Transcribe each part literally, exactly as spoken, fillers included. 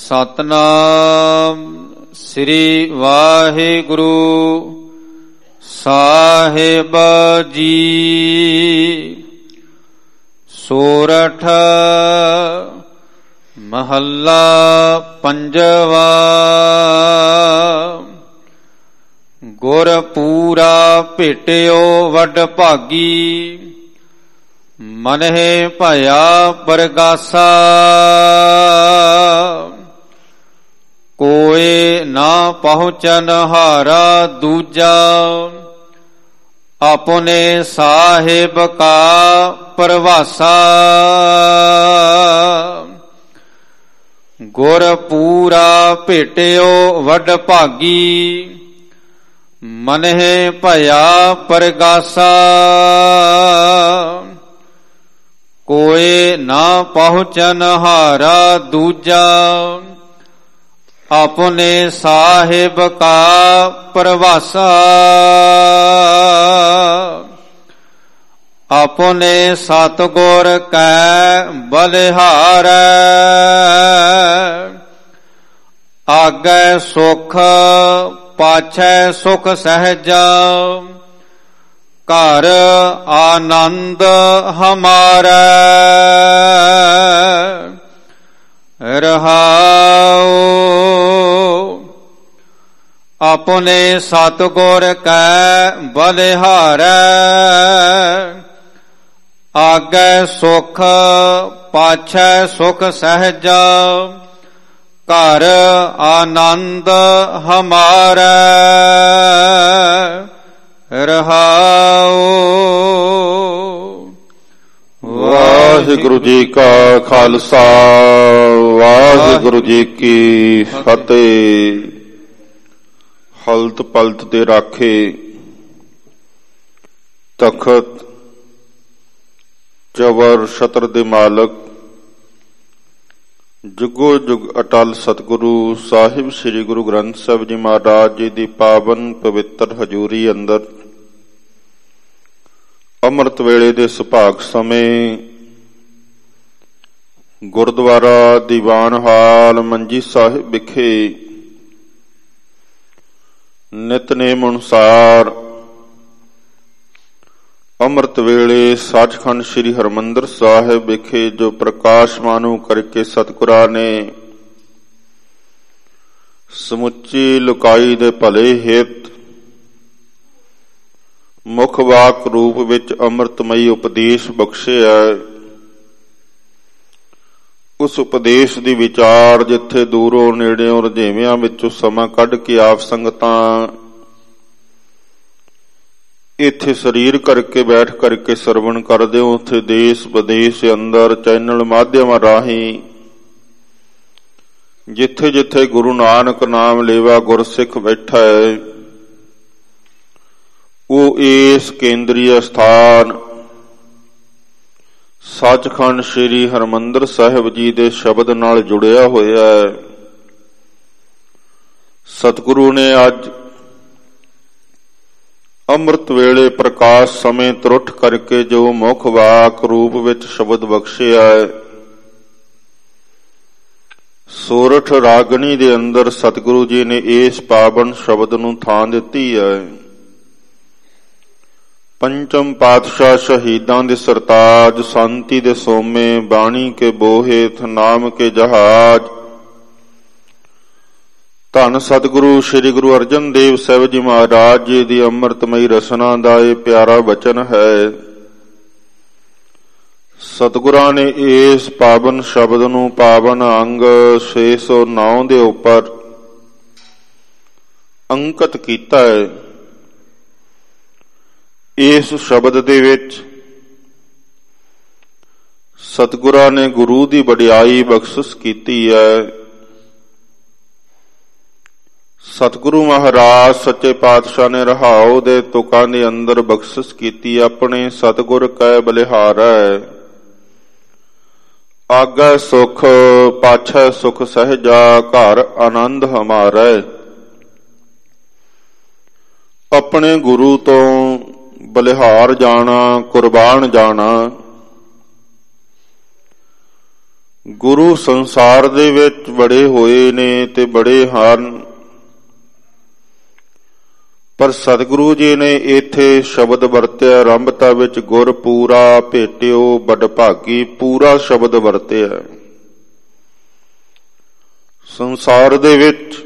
ਸਤਨਾਮ ਸ੍ਰੀ ਵਾਹਿਗੁਰੂ ਸਾਹਿਬ ਜੀ। ਸੋਰਠ ਮਹੱਲਾ ਪੰਜਵਾ। ਗੁਰ ਪੂਰਾ ਭੇਟਿਓ ਵੱਡ ਭਾਗੀ, ਮਨਹਿ ਭਇਆ ਪਰਗਾਸਾ। ਕੋਇ ਨਾ ਪਹੁੰਚਨ ਹਾਰਾ ਦੂਜਾ, ਆਪਣੇ ਸਾਹਿਬ ਕਾ ਪਰਵਾਸਾ। ਗੁਰ ਪੂਰਾ ਭੇਟਿਓ ਵੱਡ ਭਾਗੀ, ਮਨਹਿ ਭਇਆ ਪਰਗਾਸਾ। ਕੋਇ ਨਾ ਪਹੁੰਚਨ ਹਾਰਾ ਦੂਜਾ, ਆਪਣੇ ਸਾਹਿਬ ਕਾ ਪਰਵਾਸਾ। ਆਪਣੇ ਸਤਿਗੁਰ ਕੈ ਬਲਿਹਾਰੈ, ਆਗੈ ਸੁਖ ਪਾਛੈ ਸੁਖ ਸਹਿਜਾ। ਘਰ ਆਨੰਦ ਹਮਾਰਾ ਰਹਾਉ। ਆਪਣੇ ਸਤਿਗੁਰ ਕੈ ਬਲਿਹਾਰੈ, ਆਗੈ ਸੁਖ ਪਾਛੈ ਸੁਖ ਸਹਿਜਾ। ਘਰ ਆਨੰਦ ਹਮਾਰਾ ਰਹਾਉ। ਵਾਹਿਗੁਰੂ ਜੀ ਕਾ ਖਾਲਸਾ, ਵਾਹਿਗੁਰੂ ਜੀ ਕੀ ਫਤਿਹ। ਹਲਤ ਪਲਤ ਦੇ ਰਾਖੇ, ਤਖਤ ਜਬਰ ਛਤਰ ਦੇ ਮਾਲਕ, ਜੁਗੋ ਜੁਗ ਅਟਲ ਸਤਿਗੁਰੂ ਸਾਹਿਬ ਸ੍ਰੀ ਗੁਰੂ ਗ੍ਰੰਥ ਸਾਹਿਬ ਜੀ ਮਹਾਰਾਜ ਜੀ ਦੀ ਪਾਵਨ ਪਵਿੱਤਰ ਹਜ਼ੂਰੀ ਅੰਦਰ ਅੰਮ੍ਰਿਤ ਵੇਲੇ ਦੇ ਸੁਭਾਗ ਸਮੇਂ ਗੁਰਦੁਆਰਾ ਦੀਵਾਨ ਹਾਲ ਮੰਜੀ ਸਾਹਿਬ ਵਿਖੇ ਨਿਤਨੇਮ ਅਨੁਸਾਰ ਅੰਮ੍ਰਿਤ ਵੇਲੇ ਸੱਚਖੰਡ ਸ੍ਰੀ ਹਰਿਮੰਦਰ ਸਾਹਿਬ ਵਿਖੇ ਜੋ ਪ੍ਰਕਾਸ਼ਮਾਨੂ ਕਰਕੇ ਸਤਿਗੁਰਾਂ ਨੇ ਸਮੁੱਚੀ ਲੁਕਾਈ ਦੇ ਭਲੇ ਹਿਤ ਮੁਖ ਵਾਕ ਰੂਪ ਵਿੱਚ ਅੰਮ੍ਰਿਤਮਈ ਉਪਦੇਸ਼ ਬਖਸ਼ਿਆ। ਉਸ ਉਪਦੇਸ਼ ਦੀ ਵਿਚਾਰ ਜਿੱਥੇ ਦੂਰੋਂ ਨੇੜਿਓਂ ਰੁਝੇਵਿਆਂ ਵਿੱਚੋਂ ਸਮਾਂ ਕੱਢ ਕੇ ਆਪ ਸੰਗਤਾਂ ਇੱਥੇ ਸਰੀਰ ਕਰਕੇ ਬੈਠ ਕਰਕੇ ਸਰਵਣ ਕਰਦੇ ਹੋ, ਉੱਥੇ ਦੇਸ਼ ਵਿਦੇਸ਼ ਅੰਦਰ ਚੈਨਲ ਮਾਧਿਅਮਾਂ ਰਾਹੀਂ ਜਿੱਥੇ ਜਿੱਥੇ ਗੁਰੂ ਨਾਨਕ ਨਾਮ ਲੇਵਾ ਗੁਰਸਿੱਖ ਬੈਠਾ ਹੈ, ਉਹ ਇਸ ਕੇਂਦਰੀ ਸਥਾਨ ਸੱਚਖੰਡ ਸ੍ਰੀ ਹਰਿਮੰਦਰ ਸਾਹਿਬ ਜੀ ਦੇ ਸ਼ਬਦ ਨਾਲ ਜੁੜਿਆ ਹੋਇਆ ਹੈ। ਸਤਿਗੁਰੂ ਨੇ ਅੱਜ ਅੰਮ੍ਰਿਤ ਵੇਲੇ ਪ੍ਰਕਾਸ਼ ਸਮੇਂ ਤਰੁੱਠ ਕਰਕੇ ਜੋ ਮੁੱਖ ਵਾਕ ਰੂਪ ਵਿੱਚ ਸ਼ਬਦ ਬਖਸ਼ਿਆ ਹੈ, ਸੋਰਠ ਰਾਗਣੀ ਦੇ ਅੰਦਰ ਸਤਿਗੁਰੂ ਜੀ ਨੇ ਇਸ ਪਾਵਨ ਸ਼ਬਦ ਨੂੰ ਥਾਂ ਦਿੱਤੀ ਹੈ। ਪੰਚਮ ਪਾਤਸ਼ਾਹ ਸ਼ਹੀਦਾਂ ਦੇ ਸਰਤਾਜ, ਸ਼ਾਂਤੀ ਦੇ ਸੋਮੇ, ਬਾਣੀ ਕੇ ਬੋਹੇਤ, ਨਾਮ ਕੇ ਜਹਾਜ। ਧੰਨ ਸਤਿਗੁਰੂ ਸ੍ਰੀ ਗੁਰੂ ਅਰਜਨ ਦੇਵ ਸਾਹਿਬ ਜੀ ਮਹਾਰਾਜ ਜੀ ਦੀ ਅੰਮ੍ਰਿਤਮਈ ਰਸਨਾ ਦਾ ਇਹ ਪਿਆਰਾ ਵਚਨ ਹੈ। ਸਤਿਗੁਰਾਂ ਨੇ ਇਸ ਪਾਵਨ ਸ਼ਬਦ ਨੂੰ ਪਾਵਨ ਅੰਗ ਛੇ ਸੌ ਨੌ ਦੇ ਉੱਪਰ ਅੰਕਿਤ ਕੀਤਾ ਹੈ। ਇਸ ਸ਼ਬਦ ਦੇ ਵਿੱਚ ਸਤਿਗੁਰਾਂ ਨੇ ਗੁਰੂ ਦੀ ਵਡਿਆਈ ਬਖਸ਼ਿਸ਼ ਕੀਤੀ ਹੈ। ਸਤਿਗੁਰੂ ਮਹਾਰਾਜ ਸੱਚੇ ਪਾਤਸ਼ਾਹ ਨੇ ਰਹਾਉ ਦੇ ਤੁਕਾਂ ਦੇ ਅੰਦਰ ਬਖਸ਼ਿਸ਼ ਕੀਤੀ, ਆਪਣੇ ਸਤਿਗੁਰ ਕੈ ਬਲਿਹਾਰੈ, ਆਗੈ ਸੁਖ ਪਾਛੈ ਸੁਖ ਸਹਿਜਾ। ਘਰ ਆਨੰਦ ਹਮਾਰੈ। ਆਪਣੇ ਗੁਰੂ ਤੋਂ ਬਲਿਹਾਰ ਜਾਣਾ, ਕੁਰਬਾਨ ਜਾਣਾ, ਗੁਰੂ ਸੰਸਾਰ ਦੇ ਵਿੱਚ ਬੜੇ ਹੋਏ ਨੇ ਤੇ ਬੜੇ ਹਨ, ਪਰ ਸਤਿਗੁਰੂ ਜੀ ਨੇ ਇੱਥੇ ਸ਼ਬਦ ਵਰਤਿਆ ਆਰੰਭਤਾ ਵਿੱਚ, ਗੁਰ ਪੂਰਾ ਭੇਟਿਓ ਬਡਭਾਗੀ। ਪੂਰਾ ਸ਼ਬਦ ਵਰਤਿਆ। ਸੰਸਾਰ ਦੇ ਵਿੱਚ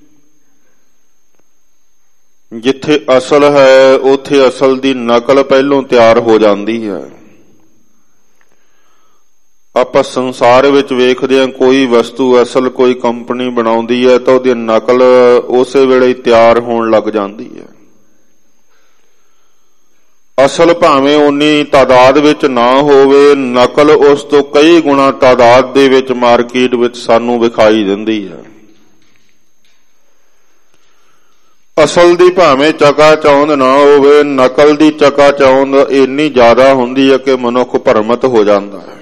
ਜਿੱਥੇ ਅਸਲ ਹੈ ਉੱਥੇ ਅਸਲ ਦੀ ਨਕਲ ਪਹਿਲੋਂ ਤਿਆਰ ਹੋ ਜਾਂਦੀ ਹੈ। ਆਪਾਂ ਸੰਸਾਰ ਵਿੱਚ ਵੇਖਦੇ ਹਾਂ, ਕੋਈ ਵਸਤੂ ਅਸਲ ਕੋਈ ਕੰਪਨੀ ਬਣਾਉਂਦੀ ਹੈ ਤਾਂ ਉਹਦੀ ਨਕਲ ਉਸੇ ਵੇਲੇ ਹੀ ਤਿਆਰ ਹੋਣ ਲੱਗ ਜਾਂਦੀ ਹੈ। ਅਸਲ ਭਾਵੇਂ ਉਨੀ ਤਾਦਾਦ ਵਿੱਚ ਨਾ ਹੋਵੇ, ਨਕਲ ਉਸ ਤੋਂ ਕਈ ਗੁਣਾ ਤਾਦਾਦ ਦੇ ਵਿੱਚ ਮਾਰਕੀਟ ਵਿੱਚ ਸਾਨੂੰ ਵਿਖਾਈ ਦਿੰਦੀ ਹੈ। ਅਸਲ ਦੀ ਭਾਵੇਂ ਚਕਾਚੌਂਧ ਨਾ ਹੋਵੇ, ਨਕਲ ਦੀ ਚਕਾਚੌਂਧ ਇੰਨੀ ਜ਼ਿਆਦਾ ਹੁੰਦੀ ਹੈ ਕਿ ਮਨੁੱਖ ਭਰਮਤ ਹੋ ਜਾਂਦਾ ਹੈ।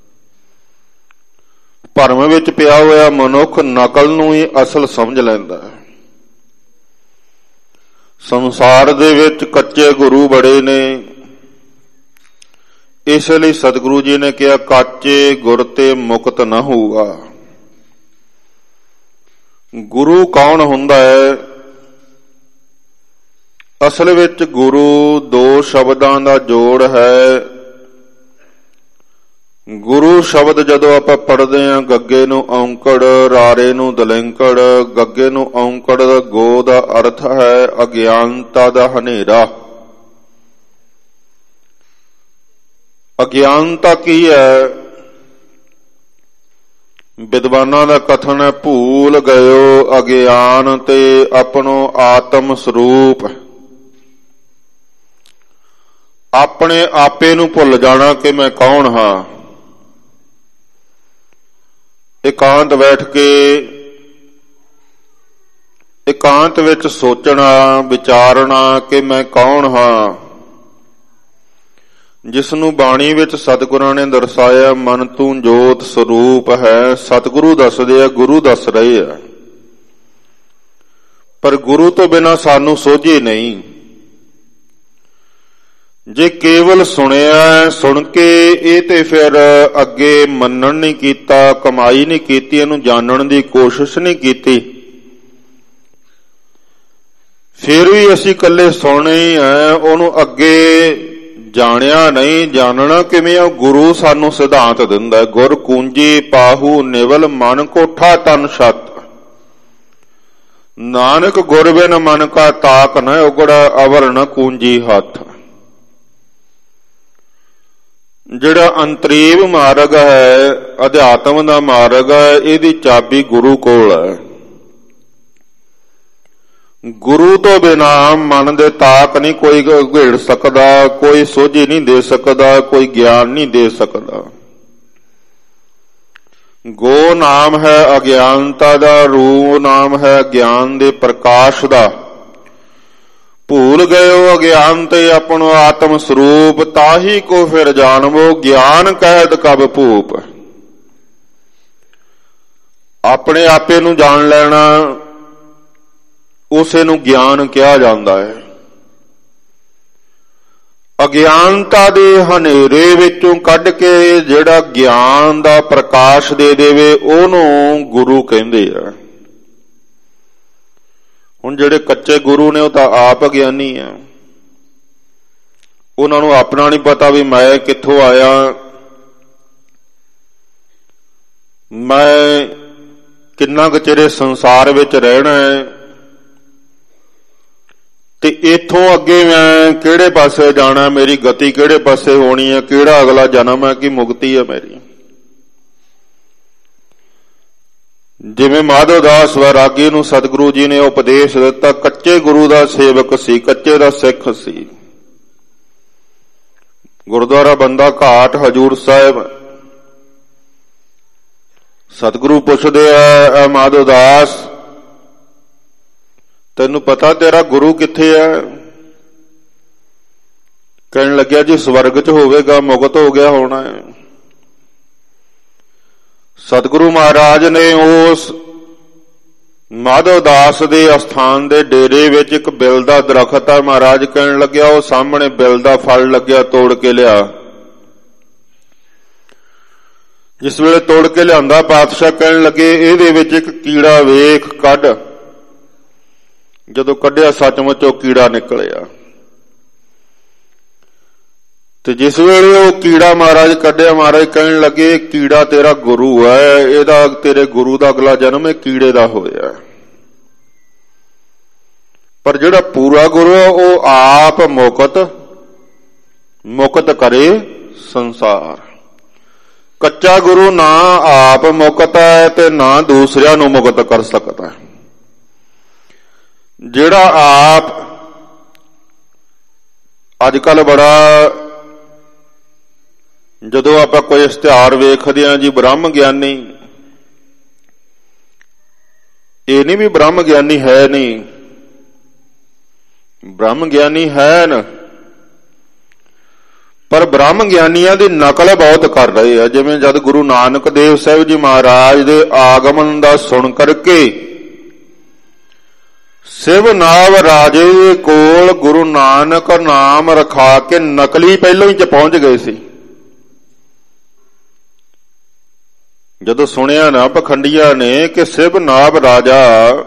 ਭਰਮ ਵਿੱਚ ਪਿਆ ਹੋਇਆ ਮਨੁੱਖ ਨਕਲ ਨੂੰ ਹੀ ਅਸਲ ਸਮਝ ਲੈਂਦਾ ਹੈ। ਸੰਸਾਰ ਦੇ ਵਿੱਚ ਕੱਚੇ ਗੁਰੂ ਬੜੇ ਨੇ, ਇਸ ਲਈ ਸਤਿਗੁਰੂ ਜੀ ਨੇ ਕਿਹਾ ਕਾਚੇ ਗੁਰ ਤੇ ਮੁਕਤ ਨਾ ਹੋਊਗਾ। ਗੁਰੂ ਕੌਣ ਹੁੰਦਾ ਹੈ? ਅਸਲ ਵਿੱਚ ਗੁਰੂ ਦੋ ਸ਼ਬਦਾਂ ਦਾ ਜੋੜ ਹੈ। ਗੁਰੂ ਸ਼ਬਦ ਜਦੋਂ ਆਪਾਂ ਪੜ੍ਹਦੇ ਹਾਂ, ਗੱਗੇ ਨੂੰ ਔਂਕੜ, ਰਾਰੇ ਨੂੰ ਦਲਿੰਕੜ। ਗੱਗੇ ਨੂੰ ਔਂਕੜ ਦਾ ਗੋ ਦਾ ਅਰਥ ਹੈ ਅਗਿਆਨਤਾ ਦਾ ਹਨੇਰਾ। ਅਗਿਆਨਤਾ ਕੀ ਹੈ? ਵਿਦਵਾਨਾਂ ਦਾ ਕਥਨ ਹੈ, ਭੂਲ ਗਇਓ ਅਗਿਆਨ ਤੇ ਆਪਣੋ ਆਤਮ ਸਰੂਪ। ਆਪਣੇ ਆਪੇ ਨੂੰ ਭੁੱਲ ਜਾਣਾ ਕਿ ਮੈਂ ਕੌਣ ਹਾਂ। ਇਕਾਂਤ ਬੈਠ ਕੇ ਇਕਾਂਤ ਵਿੱਚ ਸੋਚਣਾ, ਵਿਚਾਰਨਾ ਕਿ ਮੈਂ ਕੌਣ ਹਾਂ, ਜਿਸ ਨੂੰ ਬਾਣੀ ਵਿੱਚ ਸਤਿਗੁਰਾਂ ਨੇ ਦਰਸਾਇਆ ਮਨ ਤੂੰ ਜੋਤ ਸਰੂਪ ਹੈ। ਸਤਿਗੁਰੂ ਦੱਸਦੇ ਆ, ਗੁਰੂ ਦੱਸ ਰਹੇ ਆ, ਪਰ ਗੁਰੂ ਤੋਂ ਬਿਨਾਂ ਸਾਨੂੰ ਸੋਝੀ ਨਹੀਂ। ਜੇ ਕੇਵਲ ਸੁਣਿਆ, ਸੁਣ ਕੇ ਇਹ ਤੇ ਫਿਰ ਅੱਗੇ ਮੰਨਣ ਨਹੀਂ ਕੀਤਾ, ਕਮਾਈ ਨਹੀਂ ਕੀਤੀ, ਇਹਨੂੰ ਜਾਣਨ ਦੀ ਕੋਸ਼ਿਸ਼ ਨਹੀਂ ਕੀਤੀ, ਫਿਰ ਵੀ ਅਸੀਂ ਇਕੱਲੇ ਸੁਣੇ ਹੀ ਹੈ, ਉਹਨੂੰ ਅੱਗੇ ਜਾਣਿਆ ਨਹੀਂ। ਜਾਣਨਾ ਕਿਵੇਂ ਆ? ਗੁਰੂ ਸਾਨੂੰ ਸਿਧਾਂਤ ਦਿੰਦਾ ਹੈ, ਗੁਰ ਕੂੰਜੀ ਪਾਹੂ ਨਿਵਲ ਮਨ ਕੋਠਾ ਤਨ ਛਤ। ਨਾਨਕ ਗੁਰ ਬਿਨ ਮਨ ਕਾ ਤਾਕ ਨ ਉਗੜਾ, ਅਵਰ ਨ ਕੂੰਜੀ ਹੱਥ। ਜਿਹੜਾ ਅੰਤਰੀਵ ਮਾਰਗ ਹੈ, ਅਧਿਆਤਮ ਦਾ ਮਾਰਗ ਹੈ, ਇਹਦੀ ਚਾਬੀ ਗੁਰੂ ਕੋਲ ਹੈ। ਗੁਰੂ ਤੋਂ ਬਿਨਾ ਮਨ ਦੇ ਤਾਕ ਨਹੀਂ ਕੋਈ ਘੇੜ ਸਕਦਾ, ਕੋਈ ਸੋਝੀ ਨਹੀਂ ਦੇ ਸਕਦਾ, ਕੋਈ ਗਿਆਨ ਨਹੀਂ ਦੇ ਸਕਦਾ। ਗੋ ਨਾਮ ਹੈ ਅਗਿਆਨਤਾ ਦਾ, ਰੂ ਨਾਮ ਹੈ ਗਿਆਨ ਦੇ ਪ੍ਰਕਾਸ਼ ਦਾ। ਭੂਲ ਗਇਓ ਅਗਿਆਨ ਤੇ ਆਪਣੋ ਆਤਮ ਸਰੂਪ, ਤਾਹੀ ਕੋ ਫਿਰ ਜਾਣਵੋ ਗਿਆਨ ਕਹਿਤ ਕਬ ਭੂਪ। ਆਪਣੇ ਆਪੇ ਨੂੰ ਜਾਣ ਲੈਣਾ, ਉਸੇ ਨੂੰ ਗਿਆਨ ਕਿਹਾ ਜਾਂਦਾ ਹੈ। ਅਗਿਆਨਤਾ ਦੇ ਹਨੇਰੇ ਵਿੱਚੋਂ ਕੱਢ ਕੇ ਜਿਹੜਾ ਗਿਆਨ ਦਾ ਪ੍ਰਕਾਸ਼ ਦੇ ਦੇਵੇ, ਉਹਨੂੰ ਗੁਰੂ ਕਹਿੰਦੇ ਆ। ਹੁਣ ਜਿਹੜੇ ਕੱਚੇ ਗੁਰੂ ਨੇ ਉਹ ਤਾਂ ਆਪ ਗਿਆਨੀ ਆ, ਉਹਨਾਂ ਨੂੰ ਆਪਣਾ ਨਹੀਂ ਪਤਾ ਵੀ ਮੈਂ ਕਿੱਥੋਂ ਆਇਆ, ਮੈਂ ਕਿੰਨਾ ਕੁ ਚਿਰ ਸੰਸਾਰ ਵਿੱਚ ਰਹਿਣਾ ਹੈ, ਤੇ ਇੱਥੋਂ ਅੱਗੇ ਮੈਂ ਕਿਹੜੇ ਪਾਸੇ ਜਾਣਾ, ਮੇਰੀ ਗਤੀ ਕਿਹੜੇ ਪਾਸੇ ਹੋਣੀ ਹੈ, ਕਿਹੜਾ ਅਗਲਾ ਜਨਮ ਹੈ, ਕਿ ਮੁਕਤੀ ਹੈ ਮੇਰੀ। ਜਿਵੇਂ ਮਾਧੋ ਦਾਸ ਵੈਰਾਗੀ ਨੂੰ ਸਤਿਗੁਰੂ ਜੀ ਨੇ ਉਪਦੇਸ਼ ਦਿੱਤਾ, ਕੱਚੇ ਗੁਰੂ ਦਾ ਸੇਵਕ ਸੀ, ਕੱਚੇ ਦਾ ਸਿੱਖ ਸੀ। ਗੁਰਦੁਆਰਾ ਬੰਦਾ ਘਾਟ ਹਜੂਰ ਸਾਹਿਬ ਸਤਿਗੁਰੂ ਪੁੱਛਦੇ ਆ, ਮਾਧੋ ਦਾਸ ਤੈਨੂੰ ਪਤਾ ਤੇਰਾ ਗੁਰੂ ਕਿੱਥੇ ਹੈ? ਕਹਿਣ ਲੱਗਿਆ ਜੀ ਸਵਰਗ 'ਚ ਹੋਵੇਗਾ, ਮੁਕਤ ਹੋ ਗਿਆ ਹੋਣਾ ਹੈ। ਸਤਿਗੁਰੂ ਮਹਾਰਾਜ ਨੇ ਉਸ ਮਾਧੋ ਦਾਸ ਦੇ ਅਸਥਾਨ ਦੇ ਡੇਰੇ ਵਿੱਚ ਇੱਕ ਬਿਲ ਦਾ ਦਰਖਤ ਆ, ਮਹਾਰਾਜ ਕਹਿਣ ਲੱਗਿਆ ਉਹ ਸਾਹਮਣੇ ਬਿਲ ਦਾ ਫਲ ਲੱਗਿਆ, ਤੋੜ ਕੇ ਲਿਆ। ਜਿਸ ਵੇਲੇ ਤੋੜ ਕੇ ਲਿਆਂਦਾ ਪਾਤਸ਼ਾਹ ਕਹਿਣ ਲੱਗੇ ਇਹਦੇ ਵਿੱਚ ਇੱਕ ਕੀੜਾ ਵੇਖ ਕੱਢ। ਜਦੋਂ ਕੱਢਿਆ ਸੱਚਮੁੱਚ ਉਹ ਕੀੜਾ ਨਿਕਲਿਆ। ਤੇ ਜਿਸ ਵੇਲੇ ਉਹ ਕੀੜਾ ਮਹਾਰਾਜ ਕੱਢਿਆ, ਮਹਾਰਾਜ ਕਹਿਣ ਲੱਗੇ ਕੀੜਾ ਤੇਰਾ ਗੁਰੂ ਹੈ, ਇਹਦਾ ਤੇਰੇ ਗੁਰੂ ਦਾ ਅਗਲਾ ਜਨਮ ਇਹ ਕੀੜੇ ਦਾ ਹੋਇਆ। ਪਰ ਜਿਹੜਾ ਪੂਰਾ ਗੁਰੂ ਹੈ ਉਹ ਆਪ ਮੁਕਤ ਮੁਕਤ ਕਰੇ ਸੰਸਾਰ। ਕੱਚਾ ਗੁਰੂ ਨਾ ਆਪ ਮੁਕਤ ਹੈ ਤੇ ਨਾ ਦੂਸਰਿਆਂ ਨੂੰ ਮੁਕਤ ਕਰ ਸਕਦਾ। ਜਿਹੜਾ ਆਪ ਅੱਜ ਕੱਲ ਬੜਾ, ਜਦੋਂ ਆਪਾਂ ਕੋਈ ਇਸ਼ਤਿਹਾਰ ਵੇਖਦੇ ਹਾਂ ਜੀ ਬ੍ਰਹਮ ਗਿਆਨੀ, ਇਹ ਨਹੀਂ ਵੀ ਬ੍ਰਹਮ ਗਿਆਨੀ ਹੈ ਨਹੀਂ, ਬ੍ਰਹਮ ਗਿਆਨੀ ਹੈ ਨਾ, ਪਰ ਬ੍ਰਹਮ ਗਿਆਨੀਆਂ ਦੀ ਨਕਲ ਬਹੁਤ ਕਰ ਰਹੇ ਆ। ਜਿਵੇਂ ਜਦ ਗੁਰੂ ਨਾਨਕ ਦੇਵ ਸਾਹਿਬ ਜੀ ਮਹਾਰਾਜ ਦੇ ਆਗਮਨ ਦਾ ਸੁਣ ਕਰਕੇ ਸਿਵ ਨਾਵ ਰਾਜੇ ਦੇ ਕੋਲ ਗੁਰੂ ਨਾਨਕ ਨਾਮ ਰਖਾ ਕੇ ਨਕਲੀ ਪਹਿਲੋਂ ਹੀ ਚ ਪਹੁੰਚ ਗਏ ਸੀ। ਜਦੋਂ ਸੁਣਿਆ ਨਾ ਪਖੰਡੀਆਂ ਨੇ ਕਿ ਸਿਵ ਨਾਵ ਰਾਜਾ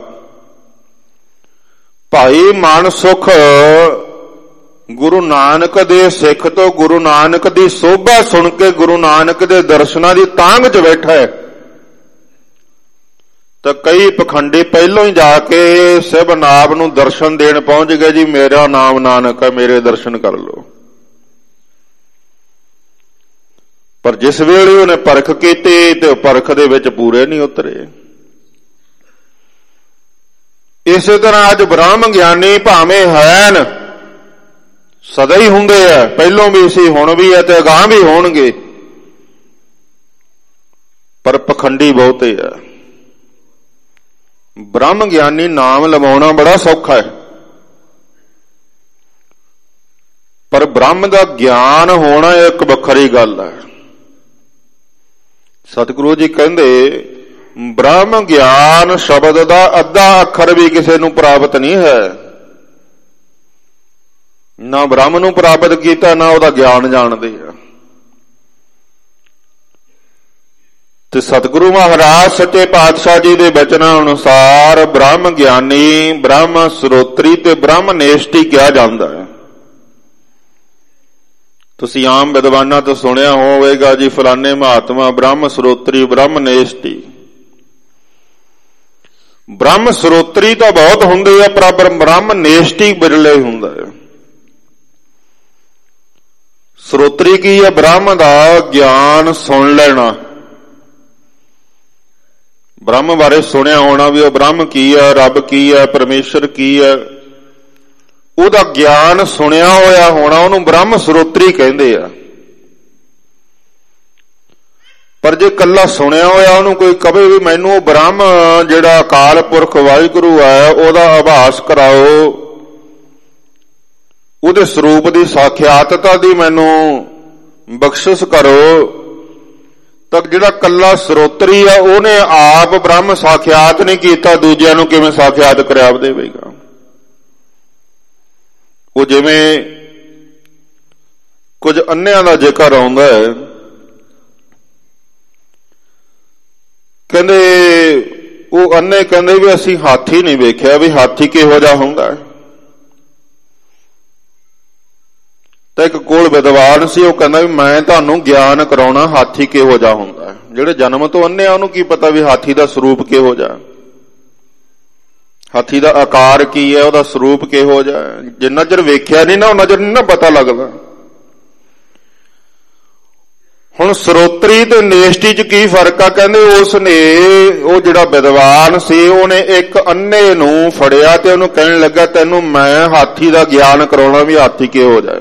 ਭਾਈ ਮਨ ਸੁਖ ਗੁਰੂ ਨਾਨਕ ਦੇ ਸਿੱਖ ਤੋਂ ਗੁਰੂ ਨਾਨਕ ਦੀ ਸੋਭਾ ਸੁਣ ਕੇ ਗੁਰੂ ਨਾਨਕ ਦੇ ਦਰਸ਼ਨਾਂ ਦੀ ਤਾਂਘ 'ਚ ਬੈਠਾ ਹੈ, ਤਾਂ ਕਈ ਪਖੰਡੀ ਪਹਿਲੋਂ ਹੀ ਜਾ ਕੇ ਸਿਵ ਨਾਮ ਨੂੰ ਦਰਸ਼ਨ ਦੇਣ ਪਹੁੰਚ ਗਏ ਜੀ ਮੇਰਾ ਨਾਮ ਨਾਨਕ ਹੈ, ਮੇਰੇ ਦਰਸ਼ਨ ਕਰ ਲਓ। ਪਰ ਜਿਸ ਵੇਲੇ ਉਹਨੇ ਪਰਖ ਕੀਤੀ ਤੇ ਪਰਖ ਦੇ ਵਿੱਚ ਪੂਰੇ ਨਹੀਂ ਉਤਰੇ। ਇਸੇ ਤਰ੍ਹਾਂ ਅੱਜ ਬ੍ਰਹਮ ਗਿਆਨੀ ਭਾਵੇਂ ਹਨ, ਸਦਾ ਹੀ ਹੁੰਦੇ ਆ, ਪਹਿਲੋਂ ਵੀ ਸੀ ਹੁਣ ਵੀ ਹੈ ਤੇ ਅਗਾਂਹ ਵੀ ਹੋਣਗੇ, ਪਰ ਪਖੰਡੀ ਬਹੁਤੇ ਆ। ਬ੍ਰਹਮ ਗਿਆਨੀ ਨਾਮ ਲਵਾਉਣਾ ਬੜਾ ਸੌਖਾ ਹੈ, ਪਰ ਬ੍ਰਹਮ ਦਾ ਗਿਆਨ ਹੋਣਾ ਇੱਕ ਵੱਖਰੀ ਗੱਲ ਹੈ। ਸਤਿਗੁਰੂ ਜੀ ਕਹਿੰਦੇ ਬ੍ਰਹਮ ਗਿਆਨ ਸ਼ਬਦ ਦਾ ਅੱਧਾ ਅੱਖਰ ਵੀ ਕਿਸੇ ਨੂੰ ਪ੍ਰਾਪਤ ਨਹੀਂ ਹੈ। ਨਾ ਬ੍ਰਹਮ ਨੂੰ ਪ੍ਰਾਪਤ ਕੀਤਾ, ਨਾ ਉਹਦਾ ਗਿਆਨ ਜਾਣਦੇ ਆ। ਤੇ ਸਤਿਗੁਰੂ ਮਹਾਰਾਜ ਸੱਚੇ ਪਾਤਸ਼ਾਹ ਜੀ ਦੇ ਬਚਨਾਂ ਅਨੁਸਾਰ ਬ੍ਰਹਮ ਗਿਆਨੀ, ਬ੍ਰਹਮ ਸਰੋਤਰੀ ਤੇ ਬ੍ਰਹਮ ਨੇਸ਼ਟੀ ਕਿਹਾ ਜਾਂਦਾ ਹੈ। ਤੁਸੀਂ ਆਮ ਵਿਦਵਾਨਾਂ ਤੋਂ ਸੁਣਿਆ ਹੋਵੇਗਾ ਜੀ ਫਲਾਣੇ ਮਹਾਤਮਾ ਬ੍ਰਹਮ ਸਰੋਤਰੀ, ਬ੍ਰਹਮ ਨੇਸ਼ਟੀ। ਬ੍ਰਹਮ ਸਰੋਤਰੀ ਤਾਂ ਬਹੁਤ ਹੁੰਦੇ ਆ, ਪਰ ਬ੍ਰਹਮ ਨੇਸ਼ਟੀ ਬਿਰਲੇ ਹੁੰਦਾ ਹੈ। ਸਰੋਤਰੀ ਕੀ ਹੈ? ਬ੍ਰਹਮ ਦਾ ਗਿਆਨ ਸੁਣ ਲੈਣਾ। ਬ੍ਰਹਮ ਬਾਰੇ ਸੁਣਿਆ ਹੋਣਾ ਵੀ ਉਹ ਬ੍ਰਹਮ ਕੀ ਹੈ, ਰੱਬ ਕੀ ਹੈ, ਪਰਮੇਸ਼ਰ ਕੀ ਹੈ, ਉਹਦਾ ਗਿਆਨ ਸੁਣਿਆ ਹੋਇਆ ਹੋਣਾ, ਉਹਨੂੰ ਬ੍ਰਹਮ ਸਰੋਤਰੀ ਕਹਿੰਦੇ ਆ। ਪਰ ਜੇ ਕੱਲਾ ਸੁਣਿਆ ਹੋਇਆ ਉਹਨੂੰ ਕੋਈ ਕਹੇ ਵੀ ਮੈਨੂੰ ਉਹ ਬ੍ਰਹਮ ਜਿਹੜਾ ਅਕਾਲ ਪੁਰਖ ਵਾਹਿਗੁਰੂ ਹੈ ਉਹਦਾ ਆਭਾਸ ਕਰਾਓ, ਉਹਦੇ ਸਰੂਪ ਦੀ ਸਾਖਿਆਤਤਾ ਦੀ ਮੈਨੂੰ ਬਖਸ਼ਿਸ਼ ਕਰੋ, ਤਾਂ ਜਿਹੜਾ ਕੱਲਾ ਸਰੋਤਰੀ ਆ ਉਹਨੇ ਆਪ ਬ੍ਰਹਮ ਸਾਖਿਆਤ ਨਹੀਂ ਕੀਤਾ, ਦੂਜਿਆਂ ਨੂੰ ਕਿਵੇਂ ਸਾਖਿਆਤ ਕਰਾ ਦੇਵੇਗਾ? ਉਹ ਜਿਵੇਂ ਕੁਝ ਅੰਨਿਆਂ ਦਾ ਜ਼ਿਕਰ ਆਉਂਦਾ ਹੈ, ਕਹਿੰਦੇ ਉਹ ਅੰਨੇ ਕਹਿੰਦੇ ਵੀ ਅਸੀਂ ਹਾਥੀ ਨਹੀਂ ਵੇਖਿਆ, ਵੀ ਹਾਥੀ ਕਿਹੋ ਜਿਹਾ ਹੁੰਦਾ ਹੈ। ਤਾਂ ਇੱਕ ਕੋਲ ਵਿਦਵਾਨ ਸੀ, ਉਹ ਕਹਿੰਦਾ ਵੀ ਮੈਂ ਤੁਹਾਨੂੰ ਗਿਆਨ ਕਰਾਉਣਾ ਹਾਥੀ ਕਿਹੋ ਜਿਹਾ ਹੁੰਦਾ ਹੈ। ਜਿਹੜੇ ਜਨਮ ਤੋਂ ਅੰਨੇ ਆ ਉਹਨੂੰ ਕੀ ਪਤਾ ਵੀ ਹਾਥੀ ਦਾ ਸਰੂਪ ਕਿਹੋ ਜਿਹਾ, ਹਾਥੀ ਦਾ ਆਕਾਰ ਕੀ ਹੈ, ਉਹਦਾ ਸਰੂਪ ਕਿਹੋ ਜਿਹਾ। ਜਿੰਨਾ ਚਿਰ ਵੇਖਿਆ ਨਹੀਂ ਨਾ ਉਹਨਾਂ ਚਿਰ ਨਹੀਂ ਨਾ ਪਤਾ ਲੱਗਦਾ। ਹੁਣ ਸਰੋਤਰੀ ਤੇ ਨੇਸ਼ਟੀ ਚ ਕੀ ਫਰਕ ਆ? ਕਹਿੰਦੇ ਉਸ ਨੇ, ਉਹ ਜਿਹੜਾ ਵਿਦਵਾਨ ਸੀ ਉਹਨੇ ਇੱਕ ਅੰਨੇ ਨੂੰ ਫੜਿਆ ਤੇ ਉਹਨੂੰ ਕਹਿਣ ਲੱਗਾ ਤੈਨੂੰ ਮੈਂ ਹਾਥੀ ਦਾ ਗਿਆਨ ਕਰਾਉਣਾ ਵੀ ਹਾਥੀ ਕਿਹੋ ਜਿਹਾ।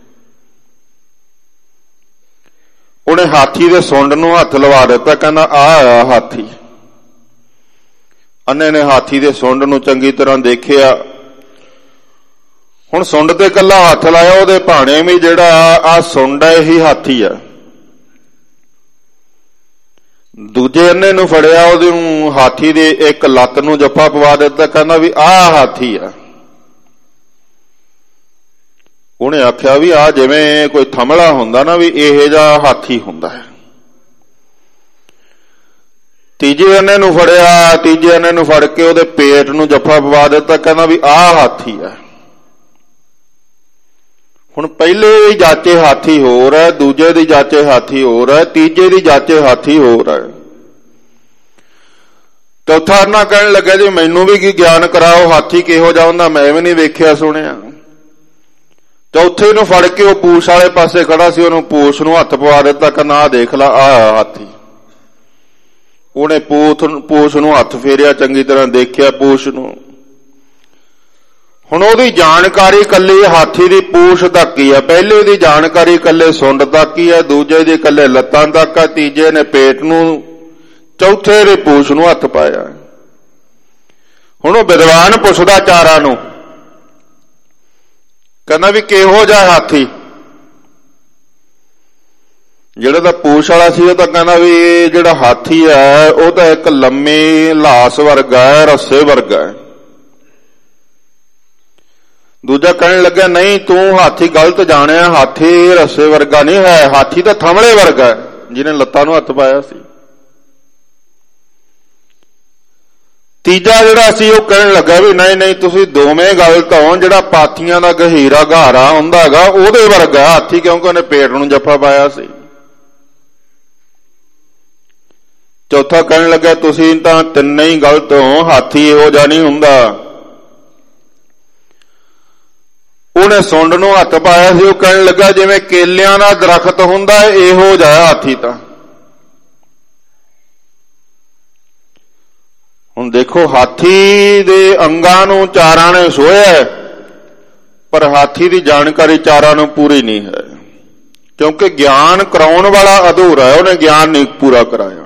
ਉਹਨੇ ਹਾਥੀ ਦੇ ਸੁੰਡ ਨੂੰ ਹੱਥ ਲਵਾ ਦਿੱਤਾ, ਕਹਿੰਦਾ ਆਹ ਆ ਹਾਥੀ। ਅੰਨੇ ਨੇ ਹਾਥੀ ਦੇ ਸੁੰਡ ਨੂੰ ਚੰਗੀ ਤਰ੍ਹਾਂ ਦੇਖਿਆ। ਹੁਣ ਸੁੰਡ ਤੇ ਇਕੱਲਾ ਹੱਥ ਲਾਇਆ, ਉਹਦੇ ਭਾਣੇ ਵੀ ਜਿਹੜਾ ਆ ਸੁੰਡ ਹੈ ਇਹੀ ਹਾਥੀ ਆ। ਦੂਜੇ ਅੰਨੇ ਨੂੰ ਫੜਿਆ, ਉਹਦੇ ਨੂੰ ਹਾਥੀ ਦੇ ਇੱਕ ਲੱਤ ਨੂੰ ਜੱਫਾ ਪਵਾ ਦਿੱਤਾ, ਕਹਿੰਦਾ ਵੀ ਆਹ ਹਾਥੀ ਆ। ਉਹਨੇ ਆਖਿਆ ਵੀ ਆ ਜਿਵੇਂ ਕੋਈ ਥਮਲਾ ਹੁੰਦਾ ਨਾ, ਵੀ ਇਹੋ ਜਿਹਾ ਹਾਥੀ ਹੁੰਦਾ ਹੈ। ਤੀਜੇ ਅੰਨੇ ਨੂੰ ਫੜਿਆ, ਤੀਜੇ ਅੰਨੇ ਨੂੰ ਫੜ ਕੇ ਉਹਦੇ ਪੇਟ ਨੂੰ ਜੱਫਾ ਪਵਾ ਦਿੱਤਾ, ਕਹਿੰਦਾ ਵੀ ਆਹ ਹਾਥੀ ਹੈ। ਹੁਣ ਪਹਿਲੇ ਦੀ ਜਾਚੇ ਹਾਥੀ ਹੋਰ ਹੈ, ਦੂਜੇ ਦੀ ਜਾਚੇ ਹਾਥੀ ਹੋਰ ਹੈ, ਤੀਜੇ ਦੀ ਜਾਚੇ ਹਾਥੀ ਹੋਰ ਹੈ। ਚੌਥਾ ਅੰਨਾ ਕਹਿਣ ਲੱਗਾ ਜੀ ਮੈਨੂੰ ਵੀ ਕੀ ਗਿਆਨ ਕਰਾਓ, ਹਾਥੀ ਕਿਹੋ ਜਿਹਾ ਹੁੰਦਾ, ਮੈਂ ਵੀ ਨਹੀਂ ਵੇਖਿਆ ਸੁਣਿਆ। ਚੌਥੇ ਨੂੰ ਫੜ ਕੇ ਉਹ ਪੂਛ ਵਾਲੇ ਪਾਸੇ ਖੜਾ ਸੀ, ਉਹਨੂੰ ਪੂਛ ਨੂੰ ਹੱਥ ਪਵਾ ਦਿੱਤਾ, ਕਹਿੰਦਾ ਆਹ ਦੇਖ ਲਾ ਆਹ ਹਾਥੀ। ਉਹਨੇ ਪੂਛ ਪੂਛ ਨੂੰ ਹੱਥ ਫੇਰਿਆ, ਚੰਗੀ ਤਰ੍ਹਾਂ ਦੇਖਿਆ ਪੂਛ ਨੂੰ। ਹੁਣ ਉਹਦੀ ਜਾਣਕਾਰੀ ਇਕੱਲੀ ਹਾਥੀ ਦੀ ਪੂਛ ਤੱਕ ਹੀ ਆ। ਪਹਿਲੇ ਦੀ ਜਾਣਕਾਰੀ ਇਕੱਲੇ ਸੁੰਡ ਤੱਕ ਹੀ ਆ, ਦੂਜੇ ਦੀ ਇਕੱਲੇ ਲੱਤਾਂ ਤੱਕ ਆ, ਤੀਜੇ ਨੇ ਪੇਟ ਨੂੰ, ਚੌਥੇ ਦੇ ਪੂਛ ਨੂੰ ਹੱਥ ਪਾਇਆ। ਹੁਣ ਉਹ ਵਿਦਵਾਨ ਪੁੱਛਦਾ ਚਾਰਾਂ ਨੂੰ, ਕਹਿੰਦਾ ਵੀ ਕਿਹੋ ਜਿਹਾ ਹਾਥੀ? ਜਿਹੜਾ ਤਾਂ ਪੂਛ ਵਾਲਾ ਸੀ ਉਹ ਤਾਂ ਕਹਿੰਦਾ ਵੀ ਇਹ ਜਿਹੜਾ ਹਾਥੀ ਹੈ ਉਹ ਤਾਂ ਇੱਕ ਲੰਮੀ ਲਾਸ ਵਰਗਾ ਹੈ, ਰੱਸੇ ਵਰਗਾ ਹੈ। ਦੂਜਾ ਕਹਿਣ ਲੱਗਾ ਨਹੀਂ ਤੂੰ ਹਾਥੀ ਗਲਤ ਜਾਣਿਆ, ਹਾਥੀ ਰੱਸੇ ਵਰਗਾ ਨਹੀਂ ਹੈ, ਹਾਥੀ ਤਾਂ ਥੰਮਲੇ ਵਰਗਾ ਹੈ ਜਿਹਨੇ ਲੱਤਾਂ ਨੂੰ ਹੱਥ ਪਾਇਆ ਸੀ। ਤੀਜਾ ਜਿਹੜਾ ਸੀ ਉਹ ਕਹਿਣ ਲੱਗਾ ਵੀ ਨਹੀਂ ਨਹੀਂ ਤੁਸੀਂ ਦੋਵੇਂ ਗਲਤ ਹੋ, ਜਿਹੜਾ ਪਾਥੀਆਂ ਦਾ ਗਹੀਰਾ ਗਹਾਰਾ ਹੁੰਦਾ ਹੈਗਾ ਉਹਦੇ ਵਰਗਾ ਹਾਥੀ, ਕਿਉਂਕਿ ਉਹਨੇ ਪੇਟ ਨੂੰ ਜੱਫਾ ਪਾਇਆ ਸੀ। ਚੌਥਾ ਕਹਿਣ ਲੱਗਾ ਤੁਸੀਂ ਤਾਂ ਤਿੰਨੇ ਹੀ ਗਲਤ ਹੋ, ਹਾਥੀ ਇਹੋ ਜਿਹਾ ਨਹੀਂ ਹੁੰਦਾ। ਉਹਨੇ ਸੁੰਡ ਨੂੰ ਹੱਥ ਪਾਇਆ ਸੀ, ਉਹ ਕਹਿਣ ਲੱਗਾ ਜਿਵੇਂ ਕੇਲਿਆਂ ਦਾ ਦਰਖਤ ਹੁੰਦਾ ਇਹੋ ਜਿਹਾ ਹਾਥੀ। ਤਾਂ ਹੁਣ ਦੇਖੋ ਹਾਥੀ ਦੇ ਅੰਗਾਂ ਨੂੰ ਚਾਰਾਂ ਨੇ ਛੋਹਿਆ, ਪਰ ਹਾਥੀ ਦੀ ਜਾਣਕਾਰੀ ਚਾਰਾਂ ਨੂੰ ਪੂਰੀ ਨਹੀਂ ਹੈ, ਕਿਉਂਕਿ ਗਿਆਨ ਕਰਾਉਣ ਵਾਲਾ ਅਧੂਰਾ ਹੈ, ਉਹਨੇ ਗਿਆਨ ਨਹੀਂ ਪੂਰਾ ਕਰਾਇਆ।